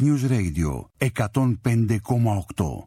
News Radio 105,8.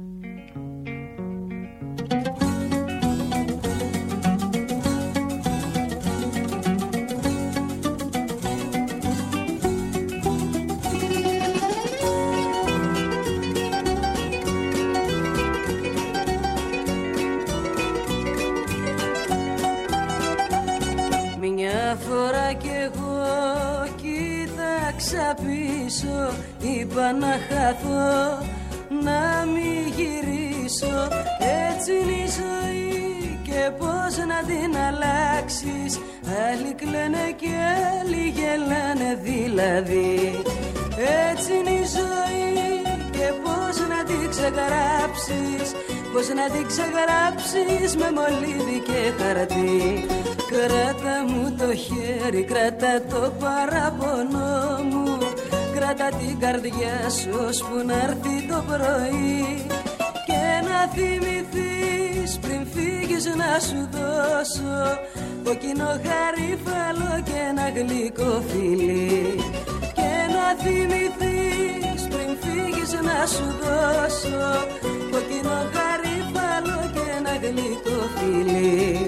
Μια φορά κι εγώ κοίταξα πίσω, είπα να χαθώ, να μην γυρίσω. Έτσι είναι η ζωή και πώς να την αλλάξεις. Άλλοι κλαίνε και άλλοι γελάνε δηλαδή. Έτσι είναι η ζωή και πώς να την ξεγράψεις. Πώς να την ξεγράψεις με μολύβι και χαρτί. Κράτα μου το χέρι, κράτα το παράπονο μου. Κράτα την καρδιά σου ώσπου να έρθει το πρωί. Και να θυμηθείς πριν φύγεις να σου δώσω κόκκινο γαρίφαλο και ένα γλυκό φιλί. Και να θυμηθείς πριν φύγεις να σου δώσω κόκκινο γαρίφαλο και ένα γλυκό φιλί.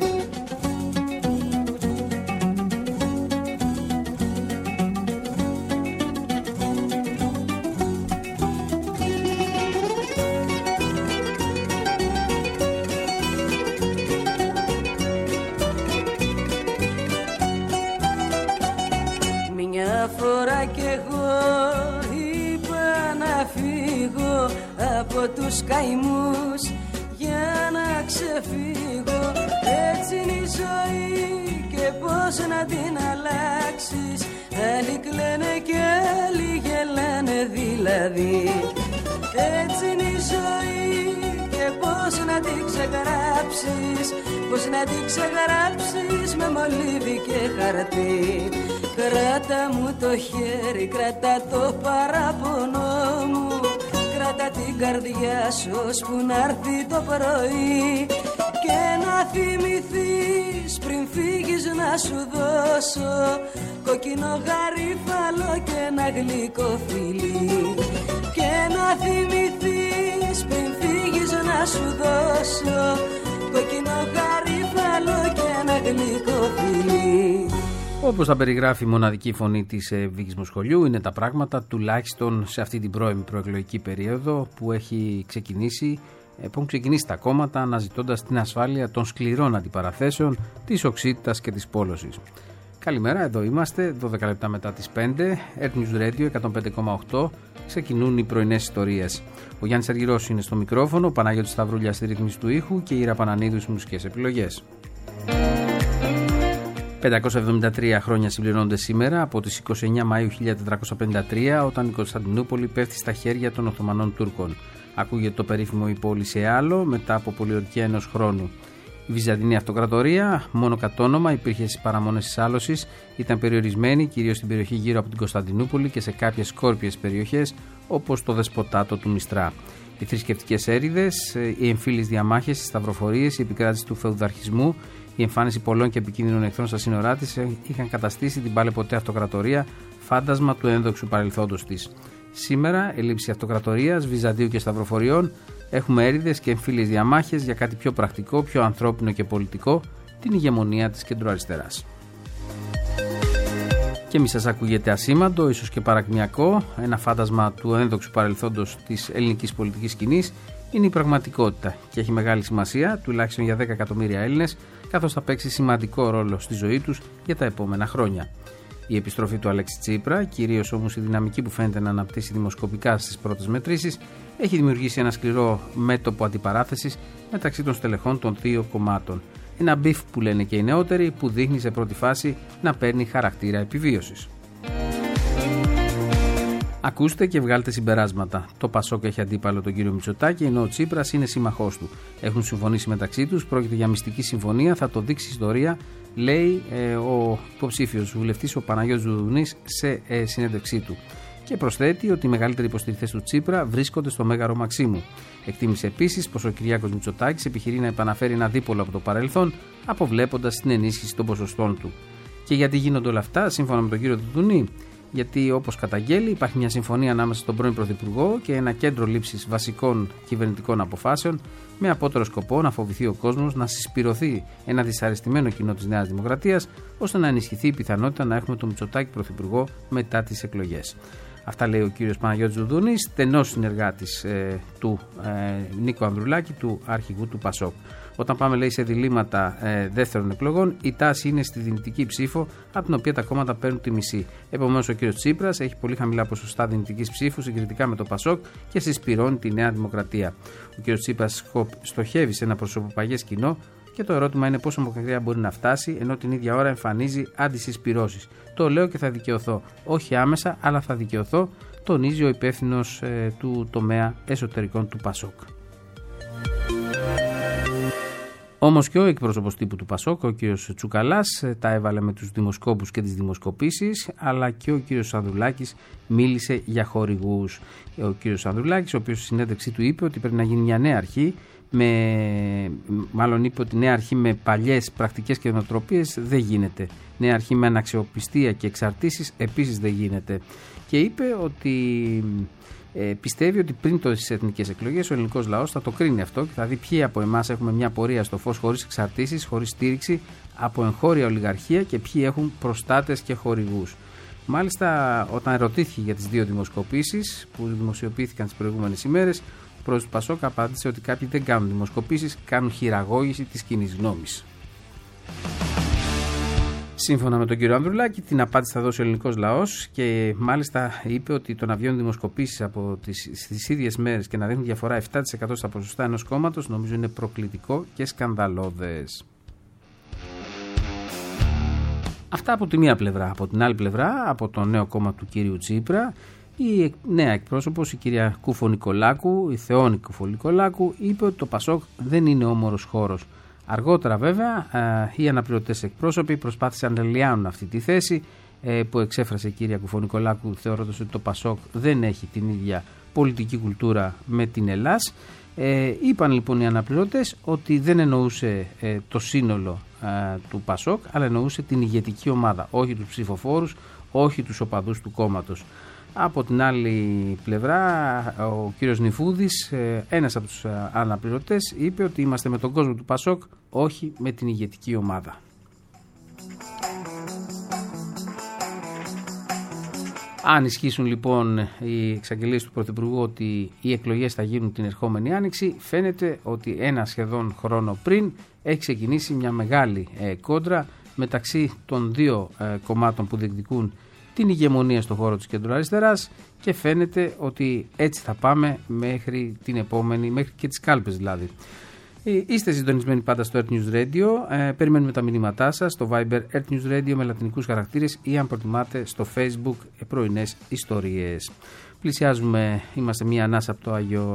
Μια φορά κι εγώ είπα να φύγω από τους καημούς για να ξεφύγω. Έτσι είναι η ζωή και πώς να την αλλάξεις. Άλλοι κλαίνε και άλλοι γελάνε δηλαδή. Έτσι είναι η ζωή και πώς να την ξεγράψεις. Πώς να την ξεγράψεις με μολύβι και χαρτί. Κράτα μου το χέρι, κράτα το παράπονο μου. Κράτα την καρδιά σου ώσπου να έρθει το πρωί. Και να θυμηθείς πριν φύγεις να σου δώσω κόκκινο γαρίφαλο και ένα γλυκό φιλί. Και να θυμηθείς πριν φύγεις να σου δώσω κόκκινο γαρίφαλο και ένα γλυκό φιλί. Όπως τα περιγράφει η μοναδική φωνή της Βίκης Μοσχολιού, είναι τα πράγματα, τουλάχιστον σε αυτή την πρώιμη προεκλογική περίοδο που έχουν ξεκινήσει τα κόμματα αναζητώντας την ασφάλεια των σκληρών αντιπαραθέσεων, της οξύτητας και της πόλωσης. Καλημέρα, εδώ είμαστε, 12 λεπτά μετά τις 5, Earth News Radio 105,8, ξεκινούν οι πρωινές ιστορίες. Ο Γιάννης Αργυρός είναι στο μικρόφωνο, ο Παναγιώτης Σταυρούλιας στη ρύθμιση του ήχου και η Ήρα Πανανίδου στις μουσικές επιλογές. 573 χρόνια συμπληρώνονται σήμερα από τις 29 Μαΐου 1453, όταν η Κωνσταντινούπολη πέφτει στα χέρια των Οθωμανών Τούρκων. Ακούγεται το περίφημο «Η πόλη σε άλλο» μετά από πολιορκία ενός χρόνου. Η Βυζαντινή Αυτοκρατορία, μόνο κατ' όνομα, υπήρχε στις παραμονές της άλωσης, ήταν περιορισμένη κυρίως στην περιοχή γύρω από την Κωνσταντινούπολη και σε κάποιες σκόρπιες περιοχές όπως το Δεσποτάτο του Μιστρά. Οι θρησκευτικές έρηδες, οι εμφύλιες διαμάχες, οι σταυροφορίες, η επικράτηση του φεουδαρχισμού, η εμφάνιση πολλών και επικίνδυνων εχθρών στα σύνορά της είχαν καταστήσει την πάλε ποτέ αυτοκρατορία φάντασμα του ένδοξου παρελθόντος της. Σήμερα, ελλείψη αυτοκρατορίας, Βυζαντίου και σταυροφοριών, έχουμε έρηδες και εμφύλιες διαμάχες για κάτι πιο πρακτικό, πιο ανθρώπινο και πολιτικό, την ηγεμονία της κεντροαριστεράς. Και μη σας ακούγεται ασήμαντο, ίσως και παρακμιακό, ένα φάντασμα του ένδοξου παρελθόντος της ελληνικής πολιτικής σκηνής είναι η πραγματικότητα και έχει μεγάλη σημασία, τουλάχιστον για 10 εκατομμύρια Έλληνες, καθώς θα παίξει σημαντικό ρόλο στη ζωή τους για τα επόμενα χρόνια. Η επιστροφή του Αλέξη Τσίπρα, κυρίως όμως η δυναμική που φαίνεται να αναπτύσσει δημοσκοπικά στις πρώτες μετρήσεις, έχει δημιουργήσει ένα σκληρό μέτωπο αντιπαράθεσης μεταξύ των στελεχών των δύο κομμάτων. Ένα μπιφ που λένε και οι νεότεροι, που δείχνει σε πρώτη φάση να παίρνει χαρακτήρα επιβίωσης. Ακούστε και βγάλτε συμπεράσματα. Το Πασόκ έχει αντίπαλο τον κύριο Μητσοτάκη, ενώ ο Τσίπρας είναι σύμμαχός του. Έχουν συμφωνήσει μεταξύ τους, πρόκειται για μυστική συμφωνία, θα το δείξει η ιστορία, λέει ο υποψήφιος βουλευτής ο Παναγιώτης Δουδουνής σε συνέντευξή του. Και προσθέτει ότι οι μεγαλύτεροι υποστηρικτές του Τσίπρα βρίσκονται στο Μέγαρο Μαξίμου. Εκτίμησε επίσης πως ο Κυριάκος Μητσοτάκης επιχειρεί να επαναφέρει ένα δίπολο από το παρελθόν, αποβλέποντας την ενίσχυση των ποσοστών του. Και γιατί γίνονται όλα αυτά, σύμφωνα με τον κύριο Δουδουνή, γιατί όπως καταγγέλει υπάρχει μια συμφωνία ανάμεσα στον πρώην Πρωθυπουργό και ένα κέντρο λήψης βασικών κυβερνητικών αποφάσεων με απότερο σκοπό να φοβηθεί ο κόσμος, να συσπυρωθεί ένα δυσαρεστημένο κοινό της Νέας Δημοκρατίας, ώστε να ενισχυθεί η πιθανότητα να έχουμε τον Μητσοτάκη Πρωθυπουργό μετά τις εκλογές. Αυτά λέει ο κύριος Παναγιώτης Δουδούνης, στενός συνεργάτης του Νίκο Ανδρουλάκη, του αρχηγού του ΠΑΣΟΚ. Όταν πάμε, λέει, σε διλήμματα δεύτερων εκλογών, η τάση είναι στη δυνητική ψήφο, από την οποία τα κόμματα παίρνουν τη μισή. Επομένως, ο κύριος Τσίπρας έχει πολύ χαμηλά ποσοστά δυνητικής ψήφου συγκριτικά με το ΠΑΣΟΚ και συσπυρώνει τη Νέα Δημοκρατία. Ο κύριος Τσίπρας στοχεύει σε ένα προσωποπαγές κοινό και το ερώτημα είναι πόσο μακριά μπορεί να φτάσει, ενώ την ίδια ώρα εμφανίζει αντισυσπυρώσεις. Το λέω και θα δικαιωθώ. Όχι άμεσα, αλλά θα δικαιωθώ, τονίζει ο υπεύθυνος του τομέα εσωτερικών του ΠΑΣΟΚ. Όμως και ο εκπρόσωπος τύπου του ΠΑΣΟΚ, ο κύριος Τσουκαλάς, τα έβαλε με τους δημοσκόπους και τις δημοσκοπήσεις, αλλά και ο κύριος Ανδρουλάκης μίλησε για χορηγούς. Ο κύριος Ανδρουλάκης, ο οποίος στη συνέντευξή του είπε ότι πρέπει να γίνει μια νέα αρχή, μάλλον είπε ότι νέα αρχή με παλιές πρακτικές και νοοτροπίες δεν γίνεται. Νέα αρχή με αναξιοπιστία και εξαρτήσεις επίσης δεν γίνεται. Και είπε ότι πιστεύει ότι πριν τις εθνικές εκλογές ο ελληνικός λαός θα το κρίνει αυτό και θα δει ποιοι από εμάς έχουμε μια πορεία στο φως χωρίς εξαρτήσεις, χωρίς στήριξη από εγχώρια ολιγαρχία και ποιοι έχουν προστάτες και χορηγούς. Μάλιστα, όταν ερωτήθηκε για τις δύο δημοσκοπήσεις που δημοσιοποιήθηκαν τις προηγούμενες ημέρες, ο πρόεδρος του ΠΑΣΟΚ απάντησε ότι κάποιοι δεν κάνουν δημοσκοπήσεις, κάνουν χειραγώγηση της κοινής γνώμης. Σύμφωνα με τον κύριο Ανδρουλάκη, την απάντηση θα δώσει ο ελληνικός λαός και μάλιστα είπε ότι το να βγαίνουν δημοσκοπήσεις στις ίδιες μέρες και να δίνουν διαφορά 7% στα ποσοστά ενός κόμματος νομίζω είναι προκλητικό και σκανδαλώδες. Αυτά από τη μία πλευρά. Από την άλλη πλευρά, από το νέο κόμμα του κύριου Τσίπρα, η νέα εκπρόσωπος, η κυρία Κουφο-Νικολάκου, η Θεόνη Κουφο-Νικολάκου, είπε ότι το ΠΑΣΟΚ δεν είναι όμορος χώρος. Αργότερα βέβαια οι αναπληρωτές εκπρόσωποι προσπάθησαν να λιάνουν αυτή τη θέση που εξέφρασε η κυρία Κουφο-Νικολάκου, θεωρώντας ότι το ΠΑΣΟΚ δεν έχει την ίδια πολιτική κουλτούρα με την Ελλάς. Είπαν λοιπόν οι αναπληρωτές ότι δεν εννοούσε το σύνολο του ΠΑΣΟΚ, αλλά εννοούσε την ηγετική ομάδα, όχι τους ψηφοφόρους, όχι τους οπαδούς του κόμματος. Από την άλλη πλευρά, ο κύριος Νιφούδης, ένας από τους αναπληρωτές, είπε ότι είμαστε με τον κόσμο του ΠΑΣΟΚ, όχι με την ηγετική ομάδα. Αν ισχύσουν λοιπόν οι εξαγγελίες του Πρωθυπουργού ότι οι εκλογές θα γίνουν την ερχόμενη Άνοιξη, φαίνεται ότι ένα σχεδόν χρόνο πριν έχει ξεκινήσει μια μεγάλη κόντρα μεταξύ των δύο κομμάτων που διεκδικούν την ηγεμονία στον χώρο της κεντροαριστεράς και φαίνεται ότι έτσι θα πάμε μέχρι την επόμενη, μέχρι και τις κάλπες δηλαδή. Είστε συντονισμένοι πάντα στο Earth News Radio, περιμένουμε τα μηνύματά σας στο Viber Earth News Radio με λατινικούς χαρακτήρες ή αν προτιμάτε στο Facebook πρωινές ιστορίες. Πλησιάζουμε, είμαστε μία ανάσα από το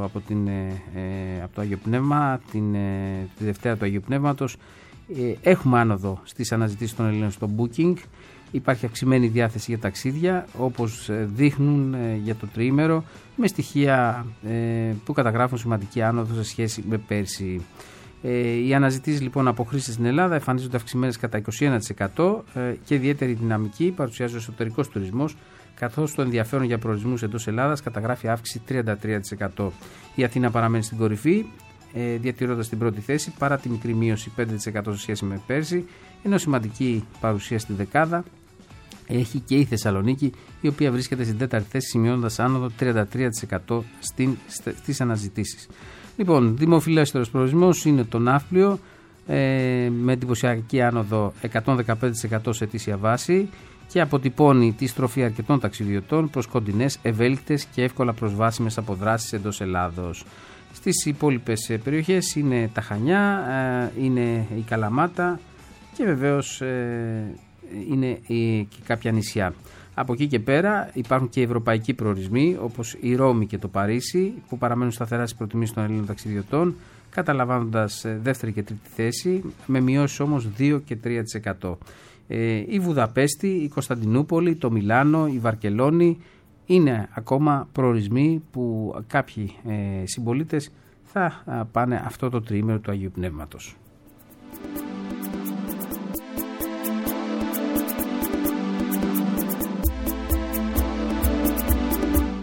Άγιο Πνεύμα, τη Δευτέρα του Αγίου Πνεύματος. Έχουμε άνοδο στις αναζητήσεις των Ελλήνων στο Booking. Υπάρχει αυξημένη διάθεση για ταξίδια, όπως δείχνουν για το τριήμερο, με στοιχεία που καταγράφουν σημαντική άνοδο σε σχέση με πέρσι. Οι αναζητήσεις λοιπόν από χρήστες στην Ελλάδα εμφανίζονται αυξημένες κατά 21% και ιδιαίτερη δυναμική παρουσιάζει ο εσωτερικός τουρισμός, καθώς το ενδιαφέρον για προορισμούς εντός Ελλάδας καταγράφει αύξηση 33%. Η Αθήνα παραμένει στην κορυφή, διατηρώντας την πρώτη θέση παρά τη μικρή μείωση 5% σε σχέση με πέρσι, ενώ σημαντική παρουσία στη δεκάδα έχει και η Θεσσαλονίκη, η οποία βρίσκεται στην τέταρτη θέση σημειώνοντας άνοδο 33% στις αναζητήσεις. Λοιπόν, δημοφιλέστερος προορισμός είναι το Ναύπλιο με εντυπωσιακή άνοδο 115% σε ετήσια βάση και αποτυπώνει τη στροφή αρκετών ταξιδιωτών προς κοντινές, ευέλικτες και εύκολα προσβάσιμες αποδράσεις εντός Ελλάδος. Στις υπόλοιπες περιοχές είναι τα Χανιά, είναι η Καλαμάτα και βεβαίως είναι και κάποια νησιά. Από εκεί και πέρα υπάρχουν και ευρωπαϊκοί προορισμοί όπως η Ρώμη και το Παρίσι που παραμένουν σταθερά στις προτιμήσεις των Ελλήνων ταξιδιωτών, καταλαμβάνοντας δεύτερη και τρίτη θέση με μειώσεις όμως 2 και 3%. Η Βουδαπέστη, η Κωνσταντινούπολη, το Μιλάνο, η Βαρκελόνη είναι ακόμα προορισμοί που κάποιοι συμπολίτες θα πάνε αυτό το τριήμερο του Αγίου Πνεύματος.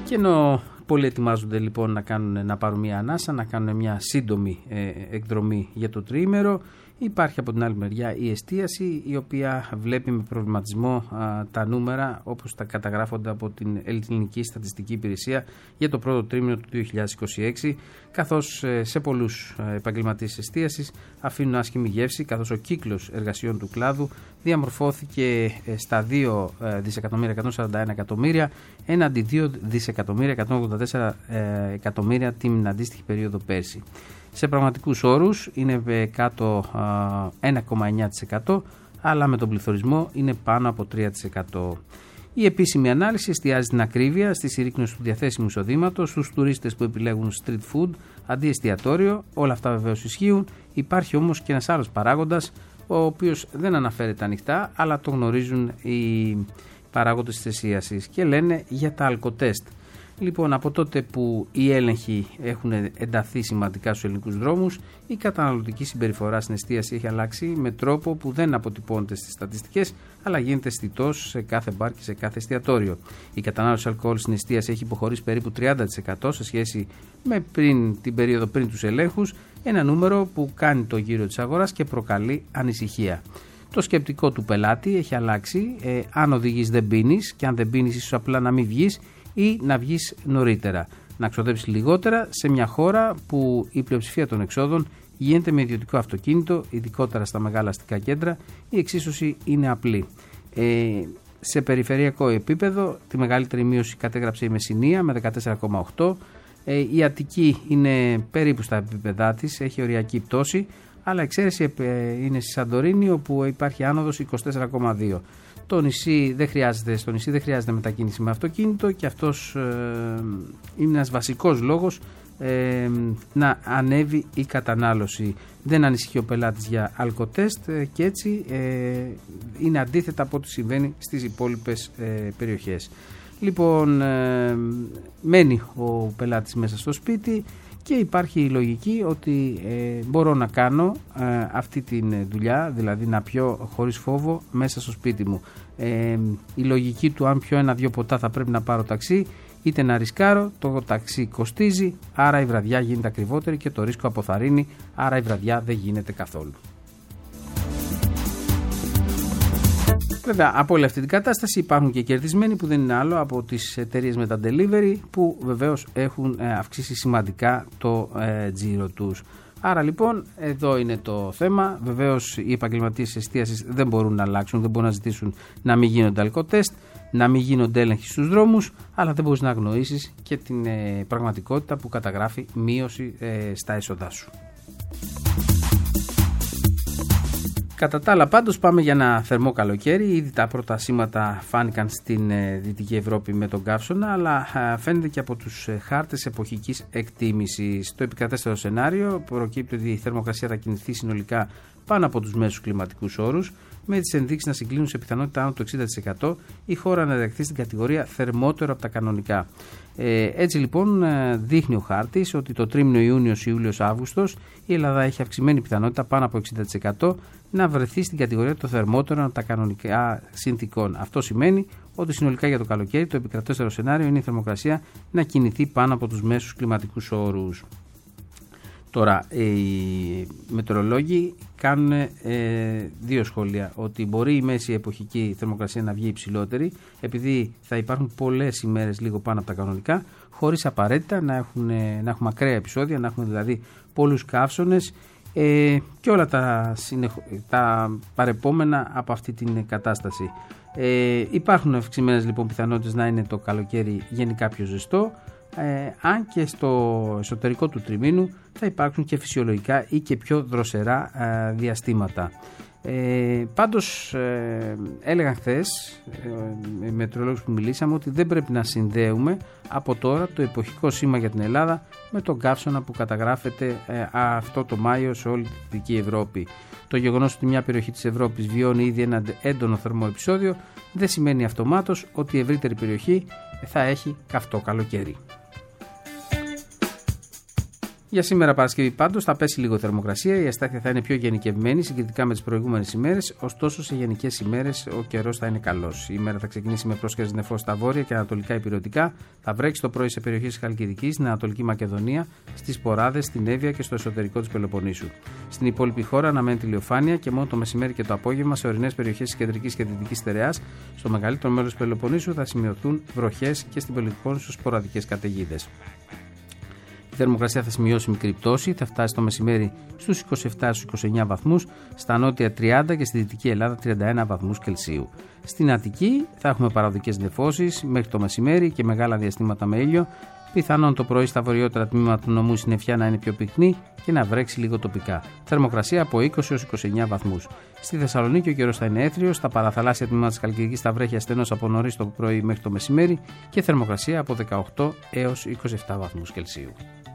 Και ενώ πολλοί ετοιμάζονται λοιπόν να πάρουν μια ανάσα, να κάνουν μια σύντομη εκδρομή για το τριήμερο, υπάρχει από την άλλη μεριά η εστίαση, η οποία βλέπει με προβληματισμό τα νούμερα όπως τα καταγράφονται από την Ελληνική Στατιστική Υπηρεσία για το πρώτο τρίμηνο του 2026, καθώς σε πολλούς επαγγελματίες εστίασης αφήνουν άσχημη γεύση, καθώς ο κύκλος εργασιών του κλάδου διαμορφώθηκε στα 2 δισεκατομμύρια 141 εκατομμύρια έναντι 2 δισεκατομμύρια 184 εκατομμύρια την αντίστοιχη περίοδο πέρσι. Σε πραγματικούς όρους είναι κάτω 1,9%, αλλά με τον πληθωρισμό είναι πάνω από 3%. Η επίσημη ανάλυση εστιάζει την ακρίβεια στη συρρίκνωση του διαθέσιμου εισοδήματος, στους τουρίστες που επιλέγουν street food αντί εστιατόριο. Όλα αυτά βεβαίως ισχύουν. Υπάρχει όμως και ένας άλλος παράγοντας, ο οποίος δεν αναφέρεται ανοιχτά, αλλά το γνωρίζουν οι παράγοντες της εστίασης και λένε για τα αλκοτέστ. Λοιπόν, από τότε που οι έλεγχοι έχουν ενταθεί σημαντικά στους ελληνικούς δρόμους, η καταναλωτική συμπεριφορά στην εστίαση έχει αλλάξει με τρόπο που δεν αποτυπώνεται στις στατιστικές, αλλά γίνεται αισθητός σε κάθε μπαρ και σε κάθε εστιατόριο. Η κατανάλωση αλκοόλ στην εστίαση έχει υποχωρήσει περίπου 30% σε σχέση με την περίοδο πριν τους ελέγχους, ένα νούμερο που κάνει το γύρο της αγοράς και προκαλεί ανησυχία. Το σκεπτικό του πελάτη έχει αλλάξει. Αν οδηγείς δεν πίνεις, και αν δεν πίνεις, ίσως απλά να μην βγεις ή να βγεις νωρίτερα. Να ξοδέψεις λιγότερα σε μια χώρα που η πλειοψηφία των εξόδων γίνεται με ιδιωτικό αυτοκίνητο, ειδικότερα στα μεγάλα αστικά κέντρα. Η εξίσωση είναι απλή. Σε περιφερειακό επίπεδο, τη μεγαλύτερη μείωση κατέγραψε η Μεσσηνία με 14,8%. Η Αττική είναι περίπου στα επίπεδά της, έχει οριακή πτώση, αλλά εξαίρεση είναι στη Σαντορίνη, όπου υπάρχει άνοδος 24,2%. Στο νησί δεν χρειάζεται μετακίνηση με αυτοκίνητο, και αυτός είναι ένας βασικός λόγος να ανέβει η κατανάλωση. Δεν ανησυχεί ο πελάτης για αλκοτέστ και έτσι είναι αντίθετα από ό,τι συμβαίνει στις υπόλοιπες περιοχές. Λοιπόν, μένει ο πελάτης μέσα στο σπίτι και υπάρχει η λογική ότι μπορώ να κάνω αυτή τη δουλειά, δηλαδή να πιω χωρίς φόβο μέσα στο σπίτι μου. Η λογική του, αν πιω 1-2 ποτά θα πρέπει να πάρω ταξί, είτε να ρισκάρω, το ταξί κοστίζει, άρα η βραδιά γίνεται ακριβότερη και το ρίσκο αποθαρρύνει, άρα η βραδιά δεν γίνεται καθόλου. Βέβαια, από όλη αυτή την κατάσταση υπάρχουν και κερδισμένοι, που δεν είναι άλλο από τις εταιρείες με τα delivery, που βεβαίως έχουν αυξήσει σημαντικά το τζίρο τους. Άρα λοιπόν εδώ είναι το θέμα. Βεβαίως οι επαγγελματίες εστίασης δεν μπορούν να αλλάξουν, δεν μπορούν να ζητήσουν να μην γίνονται αλκοτέστ, να μην γίνονται έλεγχοι στους δρόμους, αλλά δεν μπορείς να αγνοήσεις και την πραγματικότητα που καταγράφει μείωση στα έσοδά σου. Κατά τα άλλα, πάντως, πάμε για ένα θερμό καλοκαίρι. Ήδη τα πρώτα σήματα φάνηκαν στην Δυτική Ευρώπη με τον καύσωνα, αλλά φαίνεται και από τους χάρτες εποχικής εκτίμησης. Στο επικρατέστερο σενάριο προκύπτει ότι η θερμοκρασία θα κινηθεί συνολικά πάνω από τους μέσους κλιματικούς όρους, με τις ενδείξεις να συγκλίνουν σε πιθανότητα άνω του 60%, η χώρα να ενταχθεί στην κατηγορία θερμότερο από τα κανονικά. Έτσι λοιπόν δείχνει ο χάρτης ότι το τρίμηνο Ιούνιος, Ιούλιος, Αύγουστος η Ελλάδα έχει αυξημένη πιθανότητα πάνω από 60% να βρεθεί στην κατηγορία των θερμότερων από τα κανονικά συνθηκών. Αυτό σημαίνει ότι συνολικά για το καλοκαίρι το επικρατέστερο σενάριο είναι η θερμοκρασία να κινηθεί πάνω από τους μέσους κλιματικούς όρους. Τώρα, οι μετεωρολόγοι κάνουν δύο σχόλια. Ότι μπορεί η μέση εποχική θερμοκρασία να βγει υψηλότερη, επειδή θα υπάρχουν πολλές ημέρες λίγο πάνω από τα κανονικά, χωρίς απαραίτητα να έχουμε ακραία επεισόδια, να έχουμε δηλαδή πολλούς καύσωνες και όλα τα παρεπόμενα από αυτή την κατάσταση. Υπάρχουν αυξημένες λοιπόν πιθανότητες να είναι το καλοκαίρι γενικά πιο ζεστό, αν και στο εσωτερικό του τριμήνου θα υπάρξουν και φυσιολογικά ή και πιο δροσερά διαστήματα. Πάντως έλεγαν χθες οι μετεωρολόγους που μιλήσαμε ότι δεν πρέπει να συνδέουμε από τώρα το εποχικό σήμα για την Ελλάδα με τον καύσωνα που καταγράφεται αυτό το Μάιο σε όλη τη Δυτική Ευρώπη. Το γεγονός ότι μια περιοχή της Ευρώπης βιώνει ήδη ένα έντονο θερμό επεισόδιο δεν σημαίνει αυτομάτως ότι η ευρύτερη περιοχή θα έχει καυτό καλοκαίρι. Για σήμερα Παρασκευή πάντως θα πέσει λίγο θερμοκρασία, η αστάθεια θα είναι πιο γενικευμένη συγκριτικά με τις προηγούμενες ημέρες, ωστόσο σε γενικές ημέρες ο καιρός θα είναι καλός. Η ημέρα θα ξεκινήσει με πρόσχερες νεφώσεις στα βόρεια και ανατολικά υπηρετικά, θα βρέξει το πρωί σε περιοχές της Χαλκιδικής, στην Ανατολική Μακεδονία, στις Ποράδες, στην Εύβοια και στο εσωτερικό της Πελοποννήσου. Στην υπόλοιπη χώρα αναμένεται ηλιοφάνεια και μόνο το μεσημέρι και το απόγευμα σε ορεινές περιοχές της κεντρικής και δυτικής στερεάς, στο μεγαλύτερο μέρος της Πελοποννήσου θα σημειωθούν βροχές και στην Πελοποννήσου σποραδικές καταιγίδες. Η θερμοκρασία θα σημειώσει μικρή πτώση, θα φτάσει το μεσημέρι στους 27-29 βαθμούς, στα νότια 30 και στη δυτική Ελλάδα 31 βαθμούς Κελσίου. Στην Αττική θα έχουμε παραδικές νεφώσεις μέχρι το μεσημέρι και μεγάλα διαστήματα με ήλιο. Πιθανόν το πρωί στα βορειότερα τμήματα του νομού η συννεφιά να είναι πιο πυκνή και να βρέξει λίγο τοπικά. Θερμοκρασία από 20 έως 29 βαθμούς. Στη Θεσσαλονίκη ο καιρός θα είναι έθριος, στα παραθαλάσσια τμήματα της Χαλκιδικής θα βρέχει ασθενώς από νωρίς το πρωί μέχρι το μεσημέρι και θερμοκρασία από 18 έως 27 βαθμούς Κελσίου.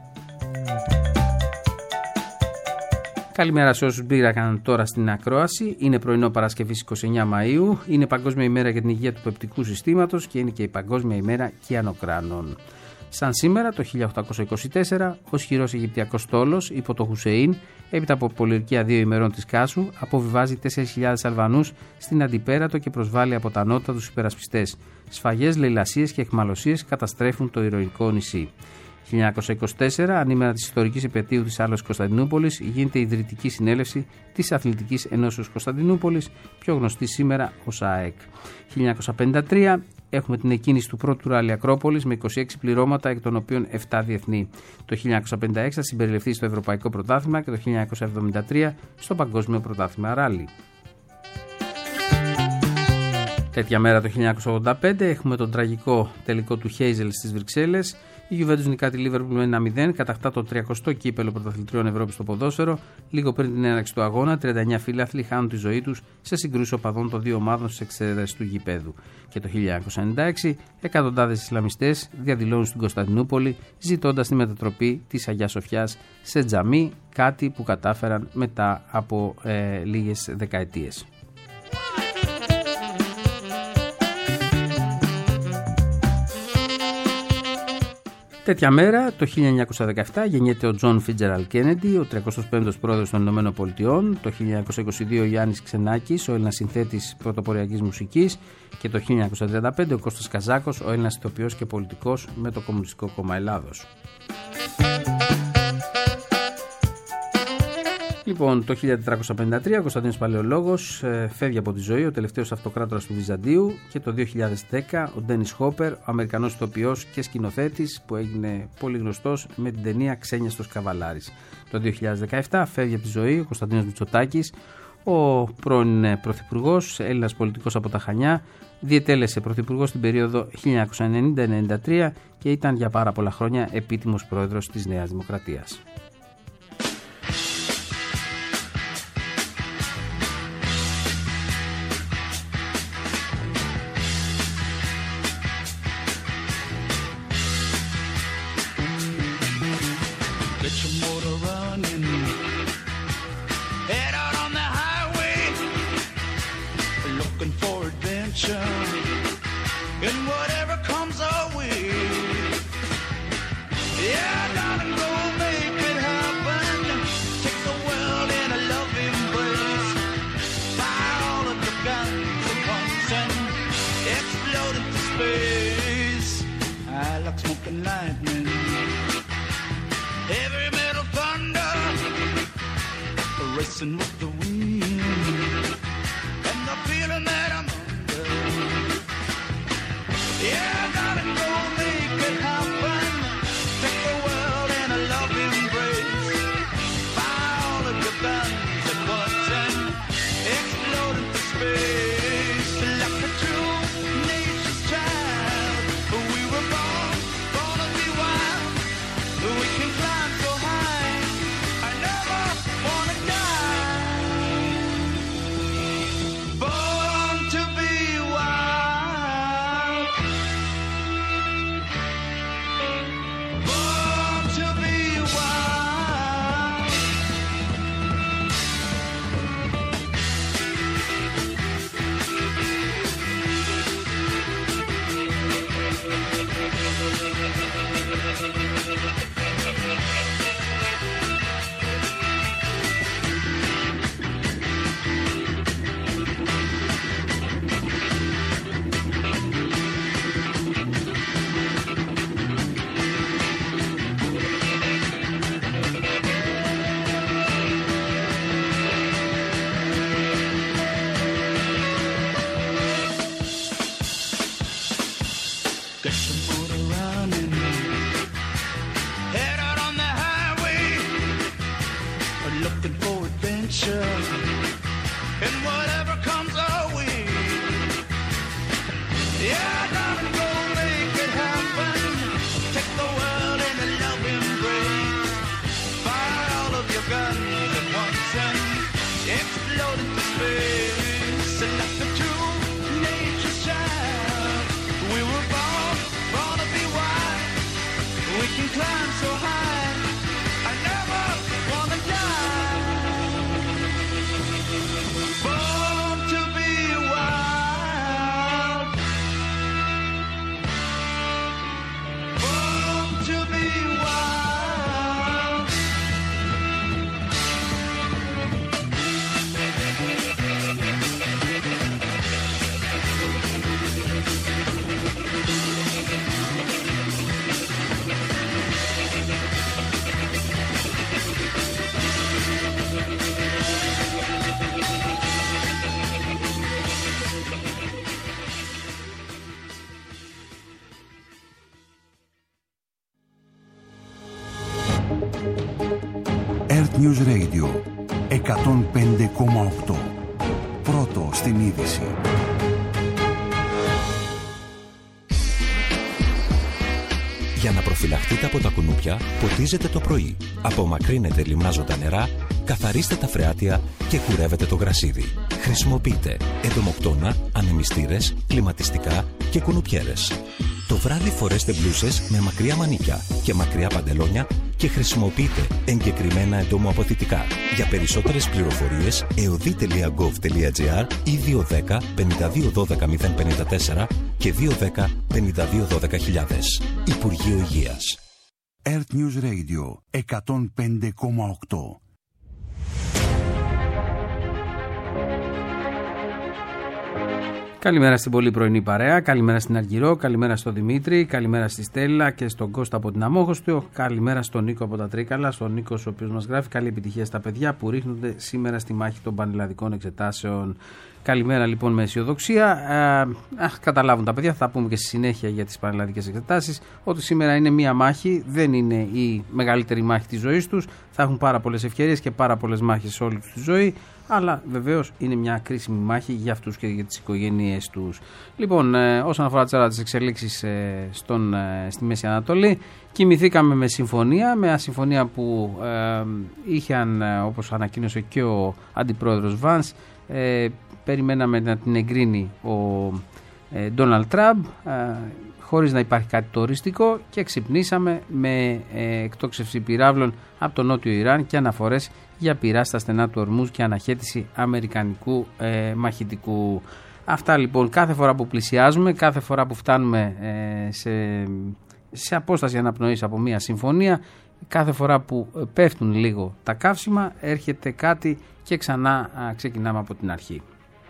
Καλημέρα σε όσους μπήκαν τώρα στην ακρόαση. Είναι πρωινό Παρασκευής 29 Μαΐου. Είναι Παγκόσμια ημέρα για την υγεία του πεπτικού συστήματος και είναι και η Παγκόσμια ημέρα κυανοκράνων. Σαν σήμερα το 1824, ο ισχυρός Αιγυπτιακός στόλος υπό το Χουσεΐν, έπειτα από πολιορκία 2 ημερών της Κάσου, αποβιβάζει 4.000 Αλβανούς στην Αντιπέρατο και προσβάλλει από τα νότα τους υπερασπιστές. Σφαγές, λαιλασίες και αιχμαλωσίες καταστρέφουν το ηρωικό νησί. 1924, ανήμερα της ιστορικής επετείου της Άλωσης Κωνσταντινούπολης, γίνεται η ιδρυτική συνέλευση της Αθλητικής Ενώσεως Κωνσταντινούπολης, πιο γνωστή σήμερα ως ΑΕΚ. 1953, έχουμε την εκκίνηση του πρώτου ράλι Ακρόπολης με 26 πληρώματα, εκ των οποίων 7 διεθνή. Το 1956 θα συμπεριληφθεί στο Ευρωπαϊκό Πρωτάθλημα και το 1973 στο Παγκόσμιο Πρωτάθλημα Ράλι. Τέτοια μέρα το 1985 έχουμε τον τραγικό τελικό του Χέιζελ στις Βρυξέλλες. Η Γιουβέντους νικά τη Λίβερπουλ με 1-0, κατακτά το 30ο κύπελο πρωταθλητριών Ευρώπης στο ποδόσφαιρο. Λίγο πριν την έναρξη του αγώνα, 39 φίλαθλοι χάνουν τη ζωή τους σε συγκρούσεις οπαδών των δύο ομάδων στις εξέδρες του γηπέδου. Και το 1996, εκατοντάδες Ισλαμιστές διαδηλώνουν στην Κωνσταντινούπολη, ζητώντας τη μετατροπή της Αγιάς Σοφιάς σε τζαμί, κάτι που κατάφεραν μετά από λίγες δεκαετίες. Τέτοια μέρα, το 1917, γεννιέται ο Τζον Φίτζεραλντ Κέννεντι, ο 35ος πρόεδρος των Ηνωμένων Πολιτειών. Το 1922 ο Γιάννης Ξενάκης, ο Έλληνας συνθέτης πρωτοποριακής μουσικής. Και το 1935 ο Κώστας Καζάκος, ο Έλληνας ηθοποιός και πολιτικός με το Κομμουνιστικό Κόμμα Ελλάδος. Λοιπόν, το 1453 ο Κωνσταντίνος Παλαιολόγος φεύγει από τη ζωή, ο τελευταίος αυτοκράτορας του Βυζαντίου, και το 2010 ο Ντένις Χόπερ, ο Αμερικανός ηθοποιός και σκηνοθέτης που έγινε πολύ γνωστός με την ταινία Ξένιαστος Καβαλάρης. Το 2017 φεύγει από τη ζωή ο Κωνσταντίνος Μητσοτάκης, ο πρώην πρωθυπουργός, Έλληνας πολιτικός από τα Χανιά, διετέλεσε πρωθυπουργός στην περίοδο 1990-93 και ήταν για πάρα πολλά χρόνια επίτιμος πρόεδρος της Νέας Δημοκρατίας. With the wind and the feeling that I'm under. Yeah, darling, go make it happen. Take the world in a loving embrace. Fire all of your guns at once and explode into space. Like a true nature's child, we were born to be wild. We can climb so high. I never wanna die. climb so high. I never wanna die. Born to be wild. Born to be wild. Earth News Radio 105,8. Πρώτο στην είδηση. Για να προφυλαχτείτε από τα κουνούπια, ποτίζετε το πρωί. Απομακρύνετε λιμνάζοντα νερά, καθαρίστε τα φρεάτια και κουρεύετε το γρασίδι. Χρησιμοποιείτε εντομοκτώνα, ανεμιστήρες, κλιματιστικά και κουνουπιέρες. Το βράδυ φορέστε μπλούσες με μακριά μανίκια και μακριά παντελόνια και χρησιμοποιείτε εγκεκριμένα εντομοαποθητικά. Για περισσότερες πληροφορίες, eodi.gov.gr ή 210 52 12 054 και 210 52 12 Υπουργείο Υγείας. Earth News Radio 105,8. Καλημέρα στην πολύ πρωινή παρέα, καλημέρα στην Αργυρό, καλημέρα στον Δημήτρη, καλημέρα στη Στέλλα και στον Κώστα από την Αμόχωστο, καλημέρα στον Νίκο από τα Τρίκαλα, στον Νίκο ο οποίος μας γράφει καλή επιτυχία στα παιδιά που ρίχνονται σήμερα στη μάχη των πανελλαδικών εξετάσεων. Καλημέρα λοιπόν με αισιοδοξία. Καταλάβουν τα παιδιά, θα πούμε και στη συνέχεια για τις πανελλαδικές εξετάσεις, ότι σήμερα είναι μία μάχη, δεν είναι η μεγαλύτερη μάχη της ζωής τους. Θα έχουν πάρα πολλές ευκαιρίες και πάρα πολλές μάχες σε όλη τους τη ζωή, αλλά βεβαίως είναι μια κρίσιμη μάχη για αυτούς και για τις οικογένειές τους. Λοιπόν, όσον αφορά τις εξελίξεις στη Μέση Ανατολή, κοιμηθήκαμε με συμφωνία, με συμφωνία που είχαν, όπως ανακοίνωσε και ο αντιπρόεδρος Βανς, περιμέναμε να την εγκρίνει ο Ντόναλντ Τραμπ χωρίς να υπάρχει κάτι το οριστικό και ξυπνήσαμε με εκτόξευση πυράβλων από το νότιο Ιράν και αναφορές για πυρά στα στενά του Ορμούζ και αναχέτηση αμερικανικού μαχητικού. Αυτά λοιπόν κάθε φορά που πλησιάζουμε, κάθε φορά που φτάνουμε σε απόσταση αναπνοής από μια συμφωνία, κάθε φορά που πέφτουν λίγο τα καύσιμα έρχεται κάτι και ξανά ξεκινάμε από την αρχή.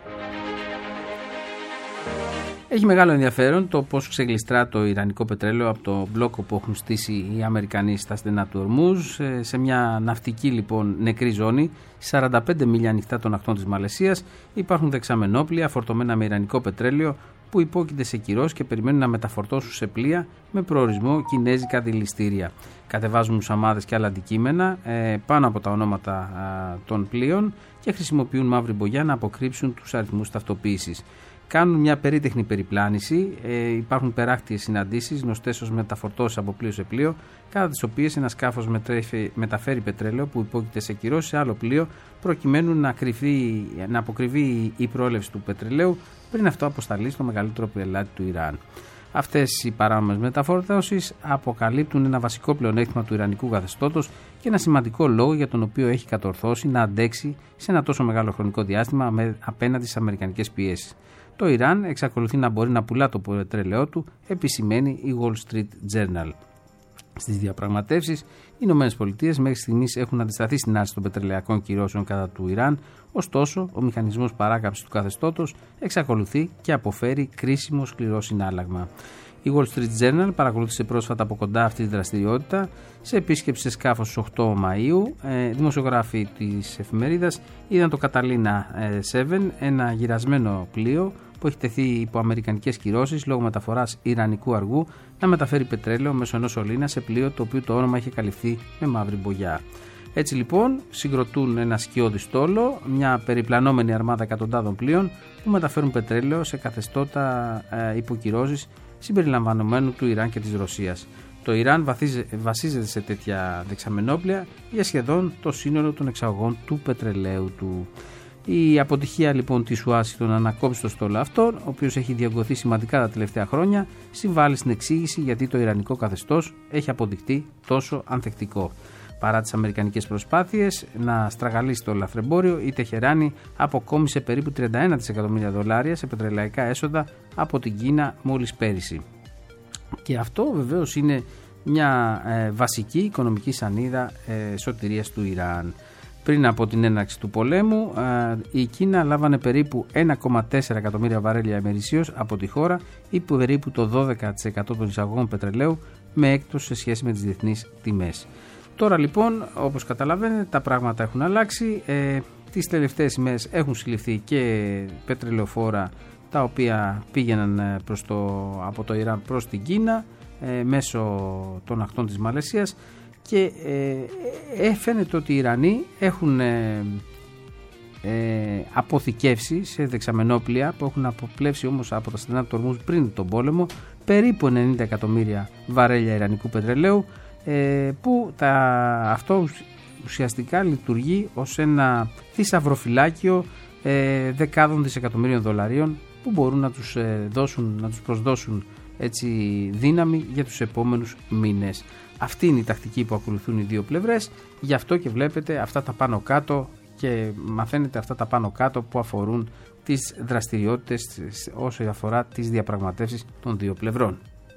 Έχει μεγάλο ενδιαφέρον το πώς ξεγλιστρά το ιρανικό πετρέλαιο από το μπλόκο που έχουν στήσει οι Αμερικανοί στα στενά του Ορμούζ, σε μια ναυτική λοιπόν νεκρή ζώνη, 45 μίλια ανοιχτά των ακτών της Μαλαισίας, υπάρχουν δεξαμενόπλια φορτωμένα με ιρανικό πετρέλαιο που υπόκειται σε κυρώσεις και περιμένουν να μεταφορτώσουν σε πλοία με προορισμό κινέζικα δηληστήρια. Κατεβάζουν μουσαμάδες και άλλα αντικείμενα πάνω από τα ονόματα των πλοίων και χρησιμοποιούν μαύρη μπογιά να αποκρύψουν τους αριθμούς ταυτοποίησης. Κάνουν μια περίτεχνη περιπλάνηση, υπάρχουν περάκτιες συναντήσεις γνωστές ως μεταφορτώσεις από πλοίο σε πλοίο, κατά τις οποίες ένα σκάφος μεταφέρει πετρέλαιο που υπόκειται σε κυρώσεις σε άλλο πλοίο, προκειμένου να αποκρυβεί η προέλευση του πετρελαίου πριν αυτό αποσταλεί στο μεγαλύτερο πελάτη του Ιράν. Αυτές οι παράνομες μεταφορτώσεις αποκαλύπτουν ένα βασικό πλεονέκτημα του ιρανικού καθεστώτος και ένα σημαντικό λόγο για τον οποίο έχει κατορθώσει να αντέξει σε ένα τόσο μεγάλο χρονικό διάστημα απέναντι στις αμερικανικές πιέσεις. Το Ιράν εξακολουθεί να μπορεί να πουλά το πετρέλαιό του, επισημαίνει η Wall Street Journal. Στις διαπραγματεύσεις, οι ΗΠΑ μέχρι στιγμής έχουν αντισταθεί στην άρση των πετρελαιακών κυρώσεων κατά του Ιράν, ωστόσο ο μηχανισμός παράκαμψης του καθεστώτος εξακολουθεί και αποφέρει κρίσιμο σκληρό συνάλλαγμα. Η Wall Street Journal παρακολούθησε πρόσφατα από κοντά αυτή τη δραστηριότητα σε επίσκεψη σε σκάφος στις 8 Μαΐου. Δημοσιογράφοι της εφημερίδας είδαν το Καταλίνα 7, ένα γυρασμένο πλοίο που έχει τεθεί υπό αμερικανικές κυρώσεις λόγω μεταφοράς ιρανικού αργού να μεταφέρει πετρέλαιο μέσω ενός σωλήνα σε πλοίο το οποίο το όνομα είχε καλυφθεί με μαύρη μπογιά. Έτσι λοιπόν συγκροτούν ένα σκιώδη στόλο, μια περιπλανόμενη αρμάδα εκατοντάδων πλοίων που μεταφέρουν πετρέλαιο σε καθεστώτα υποκυρώσεις συμπεριλαμβανομένου του Ιράν και της Ρωσίας. Το Ιράν βασίζεται σε τέτοια δεξαμενόπλια για σχεδόν το σύνολο των εξαγωγών του πετρελαίου του. Η αποτυχία λοιπόν της Ουάσιγκτον να ανακόψει το στόλο αυτόν, ο οποίος έχει διαγκωθεί σημαντικά τα τελευταία χρόνια, συμβάλλει στην εξήγηση γιατί το ιρανικό καθεστώς έχει αποδειχτεί τόσο ανθεκτικό. Παρά τις αμερικανικές προσπάθειες να στραγαλίσει το λαθρεμπόριο, η Τεχεράνη αποκόμισε περίπου $31 δισεκατομμύρια σε πετρελαϊκά έσοδα από την Κίνα μόλις πέρυσι. Και αυτό βεβαίως είναι μια βασική οικονομική σανίδα σωτηρίας του Ιράν. Πριν από την έναρξη του πολέμου, η Κίνα λάβανε περίπου 1,4 εκατομμύρια βαρέλια ημερησίως από τη χώρα ή περίπου το 12% των εισαγωγών πετρελαίου, με έκπτωση σε σχέση με τις διεθνείς τιμές. Τώρα λοιπόν, όπως καταλαβαίνετε, τα πράγματα έχουν αλλάξει. Τις τελευταίες ημέρες έχουν συλληφθεί και πετρελαιοφόρα τα οποία πήγαιναν από το Ιράν προς την Κίνα μέσω των ακτών της Μαλαισίας και φαίνεται ότι οι Ιρανοί έχουν αποθηκεύσει σε δεξαμενόπλια που έχουν αποπλέψει όμως από τα στενά του Ορμούζ πριν τον πόλεμο περίπου 90 εκατομμύρια βαρέλια ιρανικού πετρελαίου, που αυτό ουσιαστικά λειτουργεί ως ένα θησαυροφυλάκιο δεκάδων δισεκατομμύριων δολαρίων που μπορούν να τους προσδώσουν έτσι δύναμη για τους επόμενους μήνες. Αυτή είναι η τακτική που ακολουθούν οι δύο πλευρές, γι' αυτό και βλέπετε αυτά τα πάνω κάτω και μαθαίνετε αυτά τα πάνω κάτω που αφορούν τις δραστηριότητες όσο αφορά τις διαπραγματεύσεις των δύο πλευρών.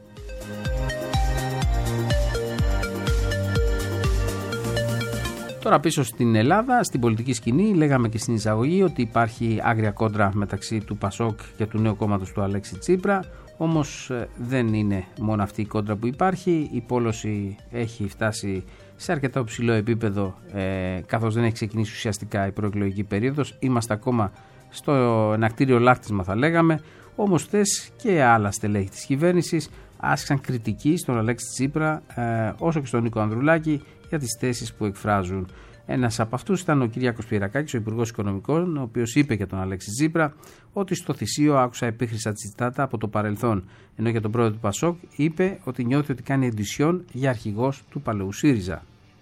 Τώρα πίσω στην Ελλάδα, στην πολιτική σκηνή, λέγαμε και στην εισαγωγή ότι υπάρχει άγρια κόντρα μεταξύ του Πασόκ και του νέου κόμματος του Αλέξη Τσίπρα. Όμως δεν είναι μόνο αυτή η κόντρα που υπάρχει, η πόλωση έχει φτάσει σε αρκετά ψηλό επίπεδο, καθώς δεν έχει ξεκινήσει ουσιαστικά η προεκλογική περίοδος. Είμαστε ακόμα στο ενακτήριο λάκτισμα θα λέγαμε, όμως χθες και άλλα στελέχη της κυβέρνησης άσκησαν κριτική στον Αλέξη Τσίπρα όσο και στον Νίκο Ανδρουλάκη για τις θέσεις που εκφράζουν. Ένας από αυτούς ήταν ο Κυριάκος Πυρακάκης, ο Υπουργός Οικονομικών, ο οποίος είπε για τον Αλέξη Τσίπρα ότι στο θυσίο άκουσα επίχρησα τσιτάτα από το παρελθόν, ενώ για τον πρόεδρο του Πασόκ είπε ότι νιώθει ότι κάνει εντυσιόν για αρχηγός του παλαιού ΣΥΡΙΖΑ.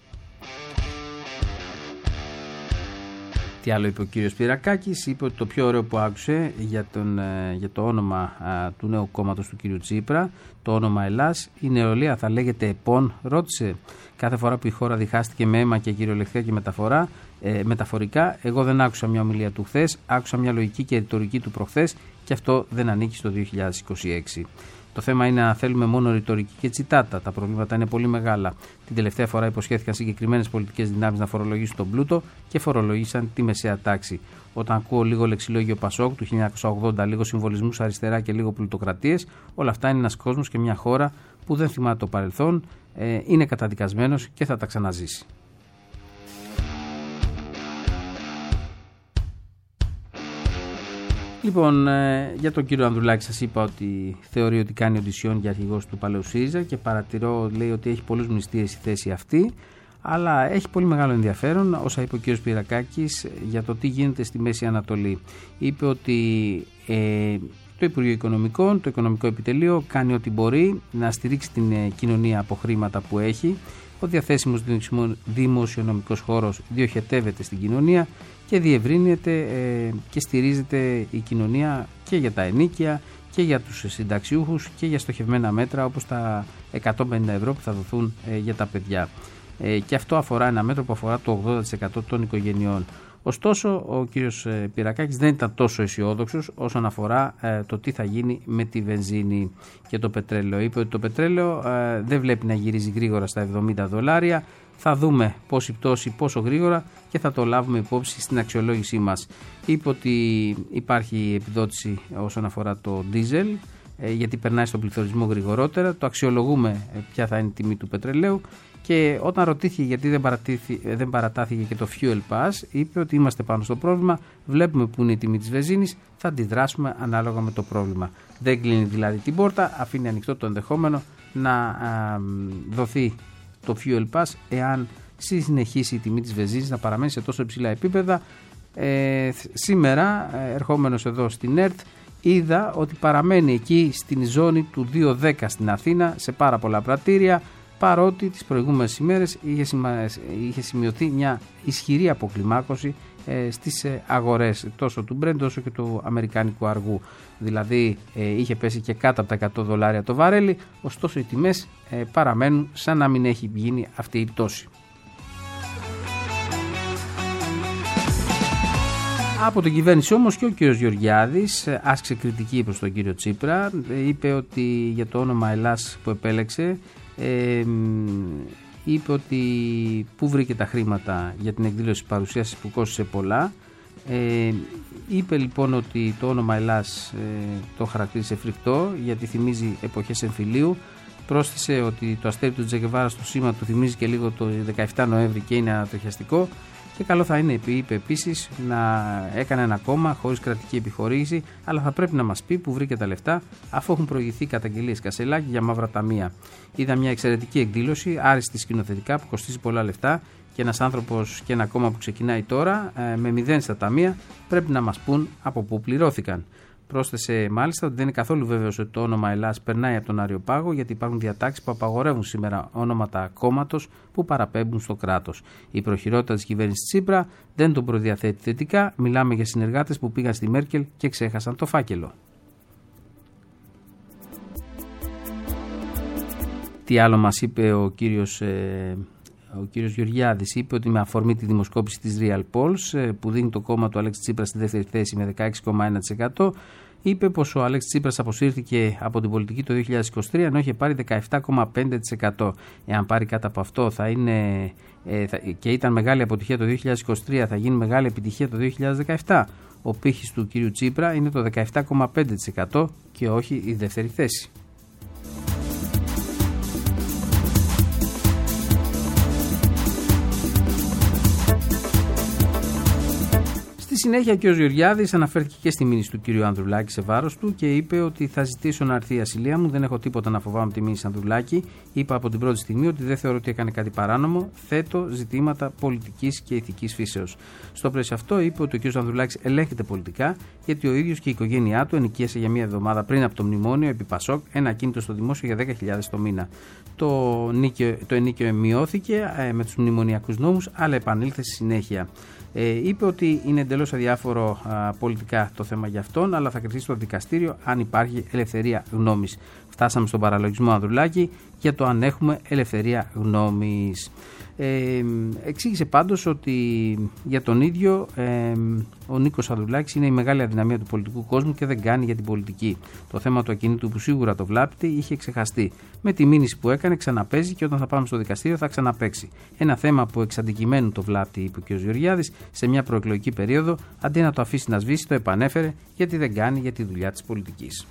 Τι άλλο είπε ο κύριος Πυρακάκης? Είπε ότι το πιο ωραίο που άκουσε για το όνομα του νέου κόμματος του κύριου Τσίπρα, το όνομα Ελλάς, η νεολαία θα λέγεται ΕΠΟΝ, ρώτησε. Κάθε φορά που η χώρα διχάστηκε με αίμα και κυριολεκτικά και μεταφορικά, εγώ δεν άκουσα μια ομιλία του χθες, άκουσα μια λογική και ρητορική του προχθές και αυτό δεν ανήκει στο 2026. Το θέμα είναι να θέλουμε μόνο ρητορική και τσιτάτα. Τα προβλήματα είναι πολύ μεγάλα. Την τελευταία φορά υποσχέθηκαν συγκεκριμένες πολιτικές δυνάμεις να φορολογήσουν τον πλούτο και φορολόγησαν τη μεσαία τάξη. Όταν ακούω λίγο λεξιλόγιο Πασόκ του 1980, λίγο συμβολισμούς αριστερά και λίγο πλουτοκρατίες, όλα αυτά είναι ένας κόσμος και μια χώρα που δεν θυμάται το παρελθόν, είναι καταδικασμένος και θα τα ξαναζήσει. Λοιπόν, για τον κύριο Ανδρουλάκη σας είπα ότι θεωρεί ότι κάνει οντισιόν για αρχηγός του παλαιού ΣΥΡΙΖΑ και παρατηρώ, λέει, ότι έχει πολλούς μνηστήρες η θέση αυτή, αλλά έχει πολύ μεγάλο ενδιαφέρον όσα είπε ο κύριος Πυρακάκης για το τι γίνεται στη Μέση Ανατολή. Είπε ότι το Υπουργείο Οικονομικών, το Οικονομικό Επιτελείο κάνει ό,τι μπορεί να στηρίξει την κοινωνία από χρήματα που έχει. Ο διαθέσιμος δημοσιονομικός χώρος διοχετεύεται στην κοινωνία και διευρύνεται και στηρίζεται η κοινωνία και για τα ενοίκια και για τους συνταξιούχους και για στοχευμένα μέτρα όπως τα 150 ευρώ που θα δοθούν για τα παιδιά. Και αυτό αφορά ένα μέτρο που αφορά το 80% των οικογενειών. Ωστόσο, ο κύριος Πυρακάκης δεν ήταν τόσο αισιόδοξος όσον αφορά το τι θα γίνει με τη βενζίνη και το πετρέλαιο. Είπε ότι το πετρέλαιο δεν βλέπει να γυρίζει γρήγορα στα $70. Θα δούμε πόση πτώση, πόσο γρήγορα και θα το λάβουμε υπόψη στην αξιολόγησή μας. Είπε ότι υπάρχει επιδότηση όσον αφορά το ντίζελ, γιατί περνάει στον πληθωρισμό γρηγορότερα. Το αξιολογούμε ποια θα είναι η τιμή του πετρελαίου. Και όταν ρωτήθηκε γιατί δεν παρατάθηκε και το Fuel Pass, είπε ότι είμαστε πάνω στο πρόβλημα, βλέπουμε που είναι η τιμή της βενζίνης, θα αντιδράσουμε ανάλογα με το πρόβλημα. Δεν κλείνει δηλαδή την πόρτα, αφήνει ανοιχτό το ενδεχόμενο να δοθεί το Fuel Pass εάν συνεχίσει η τιμή της βενζίνης να παραμένει σε τόσο υψηλά επίπεδα. Σήμερα, ερχόμενος εδώ στην ΕΡΤ, είδα ότι παραμένει εκεί στην ζώνη του 2.10 στην Αθήνα, σε πάρα πολλά πρατήρια. παρότι τις προηγούμενες ημέρες είχε σημειωθεί μια ισχυρή αποκλιμάκωση στις αγορές τόσο του Brent όσο και του αμερικάνικου αργού. Δηλαδή είχε πέσει και κάτω από τα $100 το βαρέλι, ωστόσο οι τιμές παραμένουν σαν να μην έχει γίνει αυτή η πτώση. Από την κυβέρνηση όμως και ο κύριος Γεωργιάδης άσκησε κριτική προς τον κύριο Τσίπρα. Είπε ότι για το όνομα Ελλάς που επέλεξε, είπε ότι πού βρήκε τα χρήματα για την εκδήλωση παρουσίασης που κόστησε πολλά. Είπε λοιπόν ότι το όνομα Ελλάς το χαρακτήρισε φρικτό γιατί θυμίζει εποχές εμφυλίου. Πρόσθεσε ότι το αστέρι του Τζεκεβάρα στο σήμα του θυμίζει και λίγο το 17 Νοέμβρη και είναι ανατριχιαστικό. Και καλό θα είναι, είπε επίσης, να έκανε ένα κόμμα χωρίς κρατική επιχορήγηση, αλλά θα πρέπει να μας πει που βρήκε τα λεφτά, αφού έχουν προηγηθεί καταγγελίες Κασελάκη για μαύρα ταμεία. Είδα μια εξαιρετική εκδήλωση, άριστη σκηνοθετικά, που κοστίζει πολλά λεφτά και ένας άνθρωπος και ένα κόμμα που ξεκινάει τώρα με 0 στα ταμεία πρέπει να μας πούν από πού πληρώθηκαν. Πρόσθεσε μάλιστα ότι δεν είναι καθόλου βέβαιος ότι το όνομα Ελλάς περνάει από τον Αριοπάγο, γιατί υπάρχουν διατάξεις που απαγορεύουν σήμερα ονόματα κόμματος που παραπέμπουν στο κράτος. Η προχειρότητα της κυβέρνησης Τσίπρα δεν τον προδιαθέτει θετικά. Μιλάμε για συνεργάτες που πήγαν στη Μέρκελ και ξέχασαν το φάκελο. Τι άλλο μας είπε ο κύριος Γεωργιάδης? Είπε ότι με αφορμή τη δημοσκόπηση της Real Polls που δίνει το κόμμα του Αλέξη Τσίπρα στη δεύτερη θέση με 16,1%, είπε πως ο Αλέξης Τσίπρας αποσύρθηκε από την πολιτική το 2023 ενώ είχε πάρει 17,5%. Εάν πάρει κάτω από αυτό θα είναι, και ήταν μεγάλη αποτυχία το 2023, θα γίνει μεγάλη επιτυχία το 2017. Ο πύχης του κύριου Τσίπρα είναι το 17,5% και όχι η δεύτερη θέση. Στη συνέχεια ο κ. Γεωργιάδης αναφέρθηκε και στη μήνυση του κ. Ανδρουλάκη σε βάρος του και είπε ότι θα ζητήσω να έρθει η ασυλία μου. Δεν έχω τίποτα να φοβάμαι τη μήνυση Ανδρουλάκη. Είπα από την πρώτη στιγμή ότι δεν θεωρώ ότι έκανε κάτι παράνομο. Θέτω ζητήματα πολιτικής και ηθικής φύσεως. Στο πλαίσιο αυτό είπε ότι ο κ. Ανδρουλάκης ελέγχεται πολιτικά γιατί ο ίδιος και η οικογένειά του ενοικίασε για μία εβδομάδα πριν από το μνημόνιο επί Πασόκ ένα ακίνητο στο δημόσιο για 10.000 το μήνα. Το ενίκιο μειώθηκε με τους μνημονιακούς νόμους, αλλά επανήλθε στη συνέχεια. Είπε ότι είναι εντελώς αδιάφορο πολιτικά το θέμα για αυτόν, αλλά θα κριθεί στο δικαστήριο αν υπάρχει ελευθερία γνώμης. Φτάσαμε στον παραλογισμό Ανδρουλάκη για το αν έχουμε ελευθερία γνώμης. Εξήγησε πάντως ότι για τον ίδιο ο Νίκος Ανδρουλάκης είναι η μεγάλη αδυναμία του πολιτικού κόσμου και δεν κάνει για την πολιτική. Το θέμα του ακινήτου που σίγουρα το βλάπτει είχε ξεχαστεί. Με τη μήνυση που έκανε ξαναπέζει και όταν θα πάμε στο δικαστήριο θα ξαναπαίξει. Ένα θέμα που εξ αντικειμένου το βλάπτει, είπε ο κ. Γεωργιάδης, σε μια προεκλογική περίοδο, αντί να το αφήσει να σβήσει, το επανέφερε γιατί δεν κάνει για τη δουλειά της πολιτικής.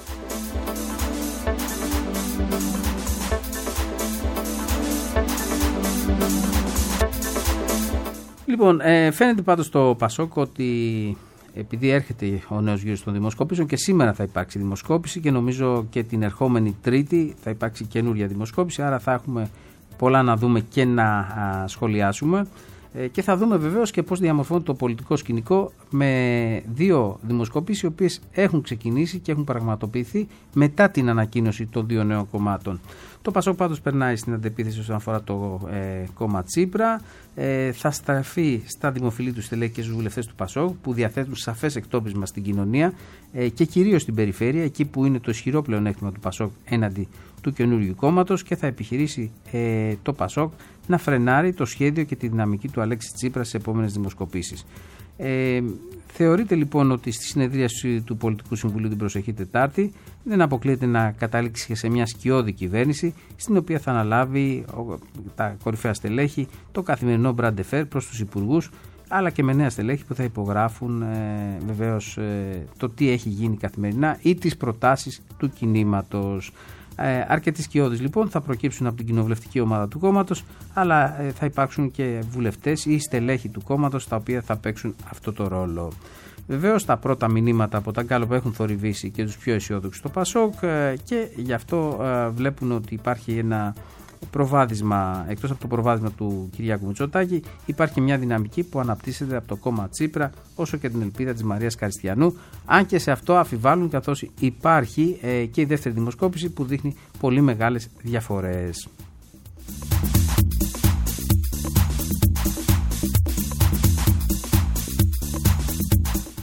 Λοιπόν, φαίνεται πάντως στο Πασόκ ότι επειδή έρχεται ο νέος γύρος των δημοσκόπησεων και σήμερα θα υπάρξει δημοσκόπηση και νομίζω και την ερχόμενη Τρίτη θα υπάρξει καινούρια δημοσκόπηση, άρα θα έχουμε πολλά να δούμε και να σχολιάσουμε και θα δούμε βεβαίως και πώς διαμορφώνεται το πολιτικό σκηνικό με δύο δημοσκοπήσεις οι οποίες έχουν ξεκινήσει και έχουν πραγματοποιηθεί μετά την ανακοίνωση των δύο νέων κομμάτων. Το Πασόκ πάντως περνάει στην αντεπίθεση όσον αφορά το κόμμα Τσίπρα. Θα στραφεί στα δημοφιλή του στελέχη και στους βουλευτές του Πασόκ που διαθέτουν σαφές εκτόπισμα στην κοινωνία και κυρίως στην περιφέρεια, εκεί που είναι το ισχυρό πλεονέκτημα του Πασόκ έναντι του καινούριου κόμματος, και θα επιχειρήσει το Πασόκ να φρενάρει το σχέδιο και τη δυναμική του Αλέξη Τσίπρα στις επόμενες δημοσκοπήσεις. Θεωρείται λοιπόν ότι στη συνεδρίαση του Πολιτικού Συμβουλίου την προσεχή Τετάρτη δεν αποκλείεται να καταλήξει σε μια σκιώδη κυβέρνηση, στην οποία θα αναλάβει τα κορυφαία στελέχη το καθημερινό μπραντεφέρ προς τους υπουργούς, αλλά και με νέα στελέχη που θα υπογράφουν βεβαίως το τι έχει γίνει καθημερινά ή τις προτάσεις του κινήματος. Αρκετοί σκιώδεις λοιπόν θα προκύψουν από την κοινοβουλευτική ομάδα του κόμματος, αλλά θα υπάρξουν και βουλευτές ή στελέχη του κόμματος τα οποία θα παίξουν αυτό το ρόλο. Βεβαίως τα πρώτα μηνύματα από τα γκάλοπ έχουν θορυβήσει και τους πιο αισιόδοξους στο Πασόκ και γι' αυτό βλέπουν ότι υπάρχει ένα προβάδισμα, εκτός από το προβάδισμα του Κυριάκου Μητσοτάκη, υπάρχει μια δυναμική που αναπτύσσεται από το κόμμα Τσίπρα όσο και την ελπίδα της Μαρίας Καριστιανού, αν και σε αυτό αφιβάλλουν, καθώς υπάρχει και η δεύτερη δημοσκόπηση που δείχνει πολύ μεγάλες διαφορές.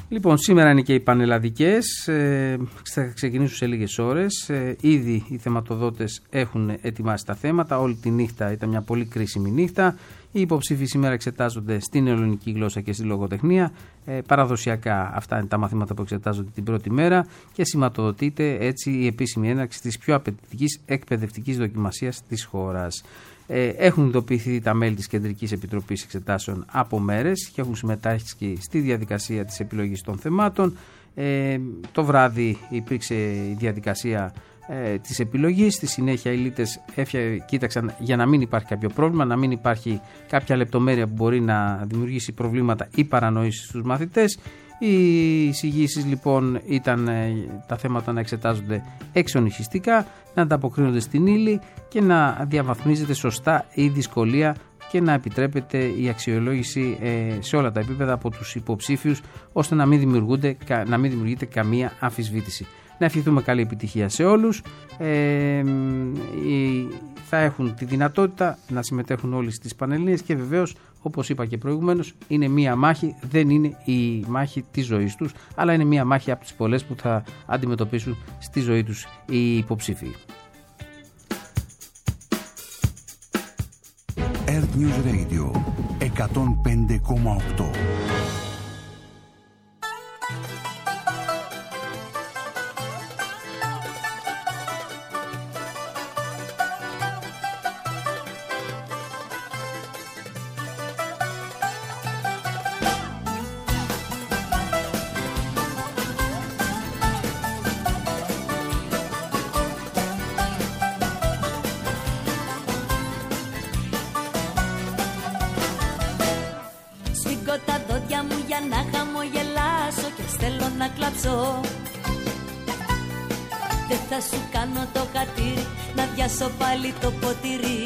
Λοιπόν, σήμερα είναι και οι πανελλαδικές, θα ξεκινήσουν σε λίγες ώρες. Ήδη οι θεματοδότες έχουν ετοιμάσει τα θέματα, όλη τη νύχτα ήταν μια πολύ κρίσιμη νύχτα. Οι υποψήφοι σήμερα εξετάζονται στην ελληνική γλώσσα και στη λογοτεχνία. Παραδοσιακά αυτά είναι τα μαθήματα που εξετάζονται την πρώτη μέρα και σηματοδοτείται έτσι η επίσημη έναρξη της πιο απαιτητικής εκπαιδευτικής δοκιμασίας της χώρας. Έχουν ειδοποιηθεί τα μέλη της Κεντρικής Επιτροπής Εξετάσεων από μέρες και έχουν συμμετάσχει στη διαδικασία της επιλογής των θεμάτων. Το βράδυ υπήρξε η διαδικασία της επιλογής. Στη συνέχεια οι λίτες κοίταξαν για να μην υπάρχει κάποιο πρόβλημα, να μην υπάρχει κάποια λεπτομέρεια που μπορεί να δημιουργήσει προβλήματα ή παρανοήσεις στους μαθητές. Οι εισηγήσεις λοιπόν ήταν τα θέματα να εξετάζονται εξονυχιστικά, να ανταποκρίνονται στην ύλη και να διαβαθμίζεται σωστά η δυσκολία και να επιτρέπεται η αξιολόγηση σε όλα τα επίπεδα από τους υποψήφιους, ώστε να μην δημιουργείται καμία αμφισβήτηση. Να ευχηθούμε καλή επιτυχία σε όλους. Θα έχουν τη δυνατότητα να συμμετέχουν όλοι στις πανελλήνιες και βεβαίως, όπως είπα και προηγουμένως, είναι μία μάχη, δεν είναι η μάχη της ζωής τους, αλλά είναι μία μάχη από τις πολλές που θα αντιμετωπίσουν στη ζωή τους οι υποψήφοι. Earth News Radio 105,8. Τα δόντια μου για να χαμογελάσω και θέλω να κλάψω. Δεν θα σου κάνω το χατήρι, να διάσω πάλι το ποτήρι.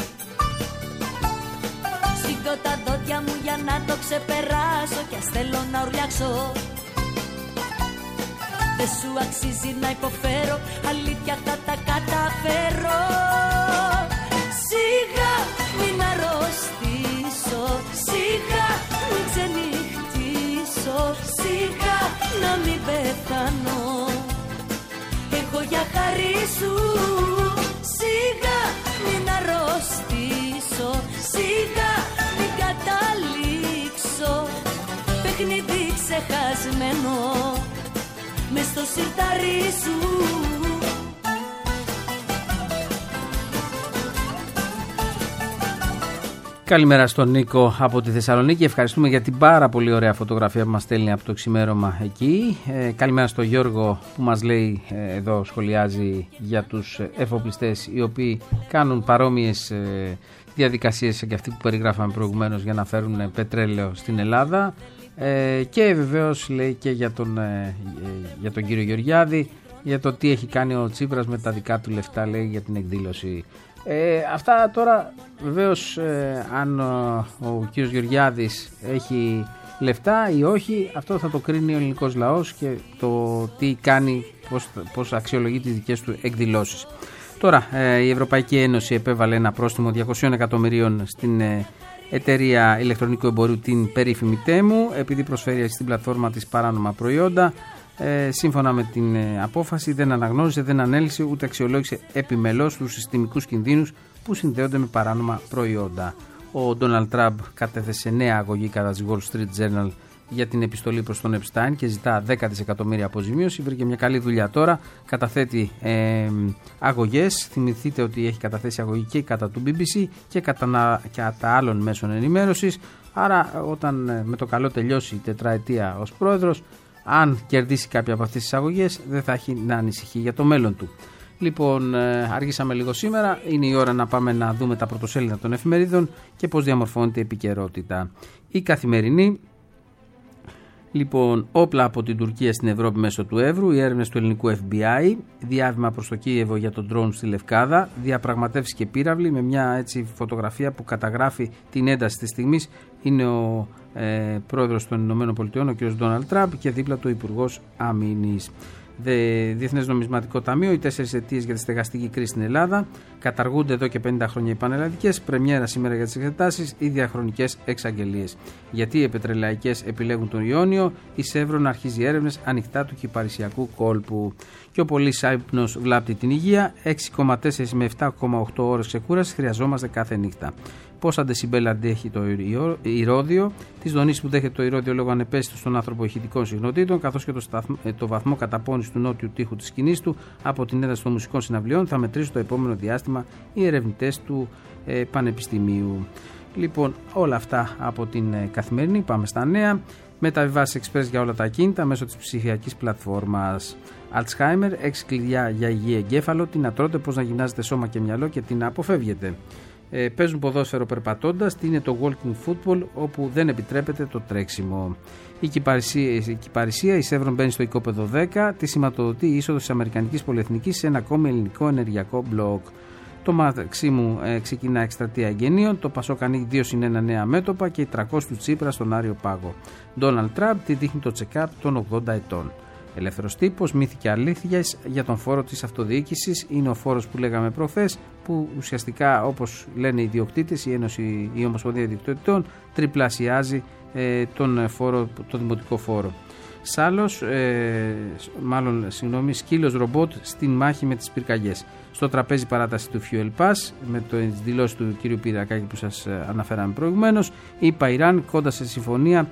Σφίγγω τα δόντια μου για να το ξεπεράσω και ας θέλω να ουρλιάξω. Δεν σου αξίζει να υποφέρω, αλήθεια θα τα καταφέρω. Σιγά μην αρρωστήσω, σιγά μην ξενυχτήσω, σιγά να μην πεθάνω, εγώ για χαρί σου. Σιγά μην αρρωστήσω, σιγά μην καταλήξω, παιχνίδι ξεχασμένο μες στο σιρτάρι σου. Καλημέρα στον Νίκο από τη Θεσσαλονίκη. Ευχαριστούμε για την πάρα πολύ ωραία φωτογραφία που μας στέλνει από το ξημέρωμα εκεί. Καλημέρα στον Γιώργο που μας λέει, εδώ σχολιάζει για τους εφοπλιστές οι οποίοι κάνουν παρόμοιες διαδικασίες και αυτή που περιγράφαμε προηγουμένως για να φέρουν πετρέλαιο στην Ελλάδα. Και βεβαίως λέει και για τον κύριο Γεωργιάδη, για το τι έχει κάνει ο Τσίπρας με τα δικά του λεφτά, λέει, για την εκδήλωση. Αυτά τώρα βεβαίως, αν ο κύριος Γεωργιάδης έχει λεφτά ή όχι, αυτό θα το κρίνει ο ελληνικός λαός και το τι κάνει, πώς αξιολογεί τις δικές του εκδηλώσεις. Τώρα η Ευρωπαϊκή Ένωση επέβαλε ένα πρόστιμο 200 εκατομμυρίων στην εταιρεία ηλεκτρονικού εμπορίου, την περίφημη Τέμου, επειδή προσφέρει στην πλατφόρμα της παράνομα προϊόντα. Σύμφωνα με την απόφαση, δεν αναγνώρισε, δεν ανέλησε ούτε αξιολόγησε επιμελώς τους συστημικούς κινδύνους που συνδέονται με παράνομα προϊόντα. Ο Ντόναλντ Τραμπ κατέθεσε νέα αγωγή κατά της Wall Street Journal για την επιστολή προς τον Epstein και ζητά 10 δισεκατομμύρια αποζημίωση. Βρήκε μια καλή δουλειά τώρα. Καταθέτει αγωγές. Θυμηθείτε ότι έχει καταθέσει αγωγή και κατά του BBC και κατά άλλων μέσων ενημέρωσης. Άρα, όταν με το καλό τελειώσει η τετραετία ως πρόεδρος, αν κερδίσει κάποια από αυτές τις αγωγές, δεν θα έχει να ανησυχεί για το μέλλον του. Λοιπόν, αργήσαμε λίγο σήμερα. Είναι η ώρα να πάμε να δούμε τα πρωτοσέλιδα των εφημερίδων και πώς διαμορφώνεται η επικαιρότητα. Η Καθημερινή. Λοιπόν, όπλα από την Τουρκία στην Ευρώπη μέσω του Εύρου, οι έρευνες του ελληνικού FBI, διάβημα προς το Κίεβο για τον ντρόουν στη Λευκάδα, διαπραγματεύσεις και πύραυλοι, με μια έτσι φωτογραφία που καταγράφει την ένταση της στιγμής. Είναι ο πρόεδρος των ΗΠΑ, ο κ. Ντόναλντ Τραμπ, και δίπλα του Υπουργός Αμήνης. Διεθνές Νομισματικό Ταμείο, οι 4 αιτίες για τη στεγαστική κρίση στην Ελλάδα. Καταργούνται εδώ και 50 χρόνια οι πανελλαδικές. Πρεμιέρα σήμερα για τις εξετάσεις ή διαχρονικές εξαγγελίες. Γιατί οι πετρελαϊκές επιλέγουν τον Ιόνιο, η Σεύρον αρχίζει έρευνες ανοιχτά του κυπαρισιακού κόλπου. Και ο πολύς ύπνος βλάπτει την υγεία. 6,4 με 7,8 ώρες ξεκούρασης χρειαζόμαστε κάθε νύχτα. Πόσα ντεσιμπέλ αντέχει το ηρώδιο, τις δονήσεις που δέχεται το ηρώδιο λόγω ανεπαίσθητου στον άνθρωπο ηχητικών συχνοτήτων, καθώς και το βαθμό καταπώνησης του νότιου τοίχου της σκηνής του από την ένταση των μουσικών συναυλιών θα μετρήσουν το επόμενο διάστημα οι ερευνητές του Πανεπιστημίου. Λοιπόν, όλα αυτά από την Καθημερινή. Πάμε στα νέα. Μεταβιβάσεις εξπρές για όλα τα ακίνητα μέσω της ψηφιακής πλατφόρμας. Alzheimer, 6 κλειδιά για υγιή εγκέφαλο, τι να τρώτε, πώς να γυμνάζετε σώμα και μυαλό και τι να αποφεύγετε. Παίζουν ποδόσφαιρο περπατώντας, τι είναι το walking football, όπου δεν επιτρέπεται το τρέξιμο. Η κυπαρισία, η Σεύρον μπαίνει στο οικόπεδο 10, τη σηματοδοτεί η είσοδος της Αμερικανικής Πολυεθνικής σε ένα ακόμη ελληνικό ενεργειακό μπλοκ. Το Μαξίμου ξεκινά εκστρατεία εγγενείων, το Πασόκ ανοίγει 2+1 νέα μέτωπα και οι 300 του Τσίπρα στον Άριο Πάγο. Ντόναλντ Τραμπ, τι δείχνει το check-up των 80 ετών. Ελεύθερος τύπος, μύθοι και αλήθειες για τον φόρο της αυτοδιοίκησης. Είναι ο φόρος που λέγαμε προχθές, που ουσιαστικά, όπως λένε οι ιδιοκτήτες, η Ομοσπονδία Ιδιοκτητών τριπλασιάζει το δημοτικό φόρο. Σκύλος ρομπότ στην μάχη με τις πυρκαγιές. Στο τραπέζι παράταση του Fuel Pass, με τις δηλώσεις του κ. Πυρακάκη που σας αναφέραμε προηγουμένως. ΗΠΑ Ιράν κοντά σε συμφωνία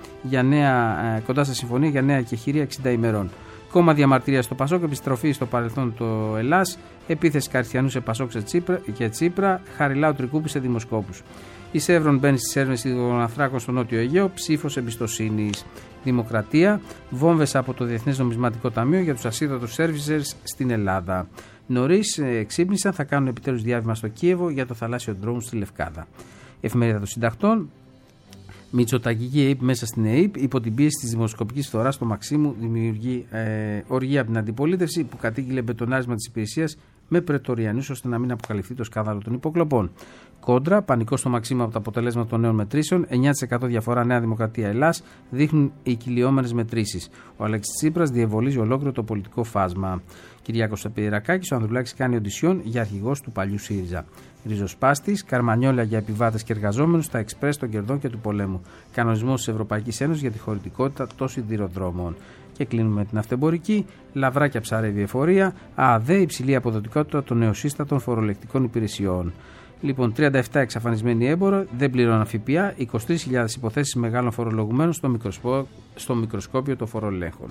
για νέα κεχηρία 60 ημερών. Κόμμα διαμαρτυρία στο Πασόκ, επιστροφή στο παρελθόν το Ελλάς, επίθεση Καριστιανού σε Πασόκ και Τσίπρα, Χαριλάου Τρικούπη σε δημοσκόπους. Η Σεύρον μπαίνει στις έρευνες των ανθράκων στο Νότιο Αιγαίο, ψήφος εμπιστοσύνης. Δημοκρατία, βόμβες από το Διεθνές Νομισματικό Ταμείο για τους ασίδωτους servicers στην Ελλάδα. Νωρίς ξύπνησαν, θα κάνουν επιτέλους διάβημα στο Κίεβο για το θαλάσσιο ντρόουν στη Λευκάδα. Εφημερίδα των Συντακτών. Μητσοτακική ΑΕΠ μέσα στην ΑΕΠ, υπό την πίεση της δημοσκοπικής φθοράς στο Μαξίμου, δημιουργεί οργία από την αντιπολίτευση που κατήγγειλε μπετονάρισμα της υπηρεσίας με πρετοριανούς ώστε να μην αποκαλυφθεί το σκάνδαλο των υποκλοπών. Κόντρα, πανικό στο Μαξίμου από τα αποτελέσματα των νέων μετρήσεων, 9% διαφορά Νέα Δημοκρατία Ελλάς, δείχνουν οι κυλιόμενες μετρήσεις. Ο Αλέξης Τσίπρας διευολίζει ολόκληρο το πολιτικό φάσμα. Κυριάκος Πυρακάκης, ο Ανδρουλάκης κάνει οντισιόν για αρχηγός του παλιού ΣΥΡΙΖΑ. Ριζοσπάστης, καρμανιόλα για επιβάτες και εργαζόμενους στα εξπρές των κερδών και του πολέμου. Κανονισμός της Ευρωπαϊκής Ένωσης για τη χωρητικότητα των σιδηροδρόμων. Και κλείνουμε την αυτεμπορική. Λαβράκια ψαρεύει εφορία. ΑΔΕ, υψηλή αποδοτικότητα των νεοσύστατων φορολεκτικών υπηρεσιών. Λοιπόν, 37 εξαφανισμένοι έμπορο, δεν πληρώνουν ΦΠΑ, 23.000 υποθέσεις μεγάλων φορολογουμένων στο μικροσκόπιο των φορολέχων.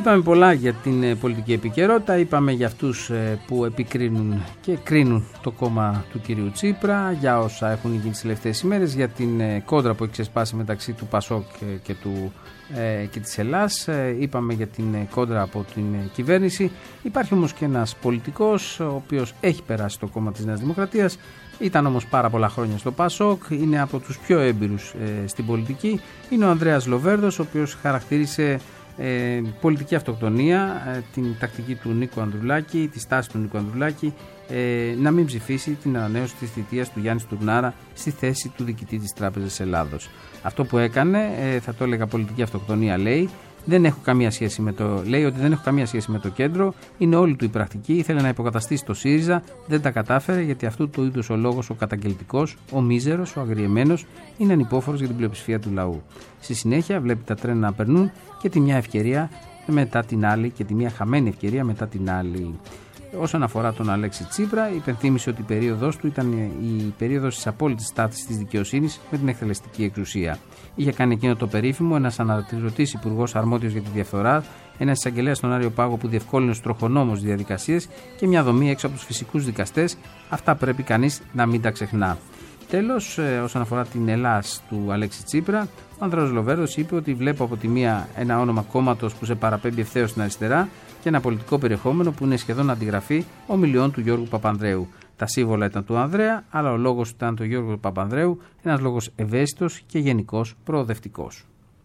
Είπαμε πολλά για την πολιτική επικαιρότητα, είπαμε για αυτούς που επικρίνουν και κρίνουν το κόμμα του κυρίου Τσίπρα, για όσα έχουν γίνει τις τελευταίες ημέρες, για την κόντρα που έχει ξεσπάσει μεταξύ του Πασόκ και της Ελλάς. Είπαμε για την κόντρα από την κυβέρνηση. Υπάρχει όμως και ένας πολιτικός ο οποίος έχει περάσει το κόμμα της Νέας Δημοκρατίας, ήταν όμως πάρα πολλά χρόνια στο Πασόκ, είναι από τους πιο έμπειρους στην πολιτική, είναι ο Ανδρέας Λοβέρδος, ο οποίος χαρακτήρισε πολιτική αυτοκτονία την τακτική του Νίκου Ανδρουλάκη, τη στάση του Νίκου Ανδρουλάκη να μην ψηφίσει την ανανέωση της θητείας του Γιάννη Στουρνάρα στη θέση του διοικητή της Τράπεζας Ελλάδος. Αυτό που έκανε, θα το έλεγα πολιτική αυτοκτονία, λέει ότι δεν έχω καμία σχέση με το κέντρο, είναι όλη του η πρακτική, ήθελε να υποκαταστήσει το ΣΥΡΙΖΑ, δεν τα κατάφερε γιατί αυτού του είδους ο λόγος, ο καταγγελτικός, ο μίζερος, ο αγριεμένος, είναι ανυπόφορος για την πλειοψηφία του λαού. Στη συνέχεια βλέπει τα τρένα να περνούν και τη μια ευκαιρία μετά την άλλη και τη μια χαμένη ευκαιρία μετά την άλλη. Όσον αφορά τον Αλέξη Τσίπρα, υπενθύμησε ότι η περίοδος του ήταν η περίοδος της απόλυτης στάθμισης της δικαιοσύνης με την εκτελεστική εξουσία. Είχε κάνει εκείνο το περίφημο, ένας αναπληρωτής υπουργός αρμόδιος για τη διαφθορά, ένας εισαγγελέας στον Άριο Πάγο που διευκόλυνε στους τροχονόμους διαδικασίες και μια δομή έξω από τους φυσικούς δικαστές. Αυτά πρέπει κανείς να μην τα ξεχνά. Τέλος, όσον αφορά την Ελλάς του Αλέξη Τσίπρα, ο Ανδρέας Λοβέρδος είπε ότι βλέπω από τη μία ένα όνομα κόμματος που σε παραπέμπει ευθέως στην αριστερά και ένα πολιτικό περιεχόμενο που είναι σχεδόν αντιγραφή ομιλιών του Γιώργου Παπανδρέου. Τα σύμβολα ήταν του Ανδρέα, αλλά ο λόγος ήταν του Γιώργου Παπανδρέου, ένας λόγος ευαίσθητος και γενικώς προοδευτικός.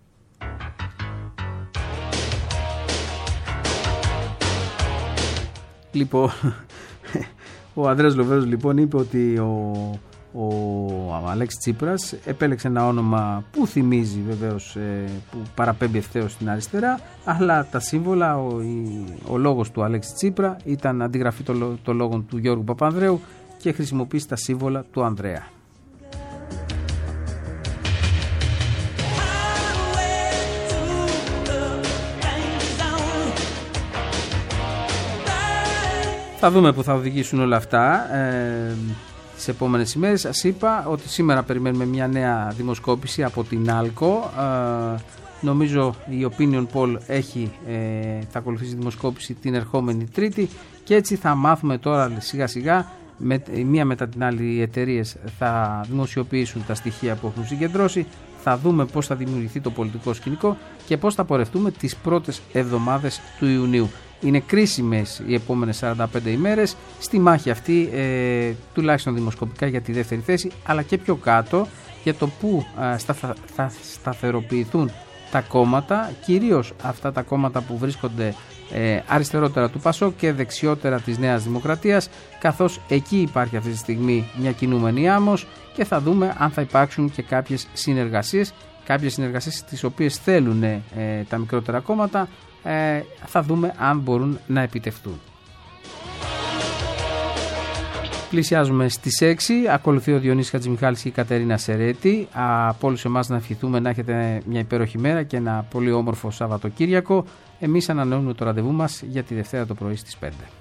Λοιπόν, ο Ανδρέας Λοβέρδος λοιπόν είπε ότι ο Αλέξης Τσίπρας επέλεξε ένα όνομα που θυμίζει βεβαίως, που παραπέμπει ευθέως στην αριστερά, αλλά τα σύμβολα, ο λόγος του Αλέξη Τσίπρα ήταν αντιγραφή των λόγων του Γιώργου Παπανδρέου και χρησιμοποίησε τα σύμβολα του Ανδρέα. Θα δούμε που θα οδηγήσουν όλα αυτά τις επόμενες ημέρες. Σας είπα ότι σήμερα περιμένουμε μια νέα δημοσκόπηση από την Άλκο. Νομίζω η Opinion Poll θα ακολουθήσει δημοσκόπηση την ερχόμενη Τρίτη και έτσι θα μάθουμε τώρα σιγά σιγά, μία μετά την άλλη οι εταιρείες θα δημοσιοποιήσουν τα στοιχεία που έχουν συγκεντρώσει. Θα δούμε πώς θα δημιουργηθεί το πολιτικό σκηνικό και πώς θα πορευτούμε τις πρώτες εβδομάδες του Ιουνίου. Είναι κρίσιμες οι επόμενες 45 ημέρες στη μάχη αυτή, τουλάχιστον δημοσκοπικά, για τη δεύτερη θέση, αλλά και πιο κάτω για το πού θα σταθεροποιηθούν τα κόμματα, κυρίως αυτά τα κόμματα που βρίσκονται αριστερότερα του Πασόκ και δεξιότερα της Νέας Δημοκρατίας, καθώς εκεί υπάρχει αυτή τη στιγμή μια κινούμενη άμμος και θα δούμε αν θα υπάρξουν και κάποιες συνεργασίες τις οποίες θέλουν τα μικρότερα κόμματα. Θα δούμε αν μπορούν να επιτευχθούν. Πλησιάζουμε στις 6, ακολουθεί ο Διονύσης Χατζημιχάλης και η Κατερίνα Σερέτη. Από όλους εμάς να ευχηθούμε να έχετε μια υπέροχη μέρα και ένα πολύ όμορφο Σαββατοκύριακο. Εμείς ανανεώνουμε το ραντεβού μας για τη Δευτέρα το πρωί στις 5.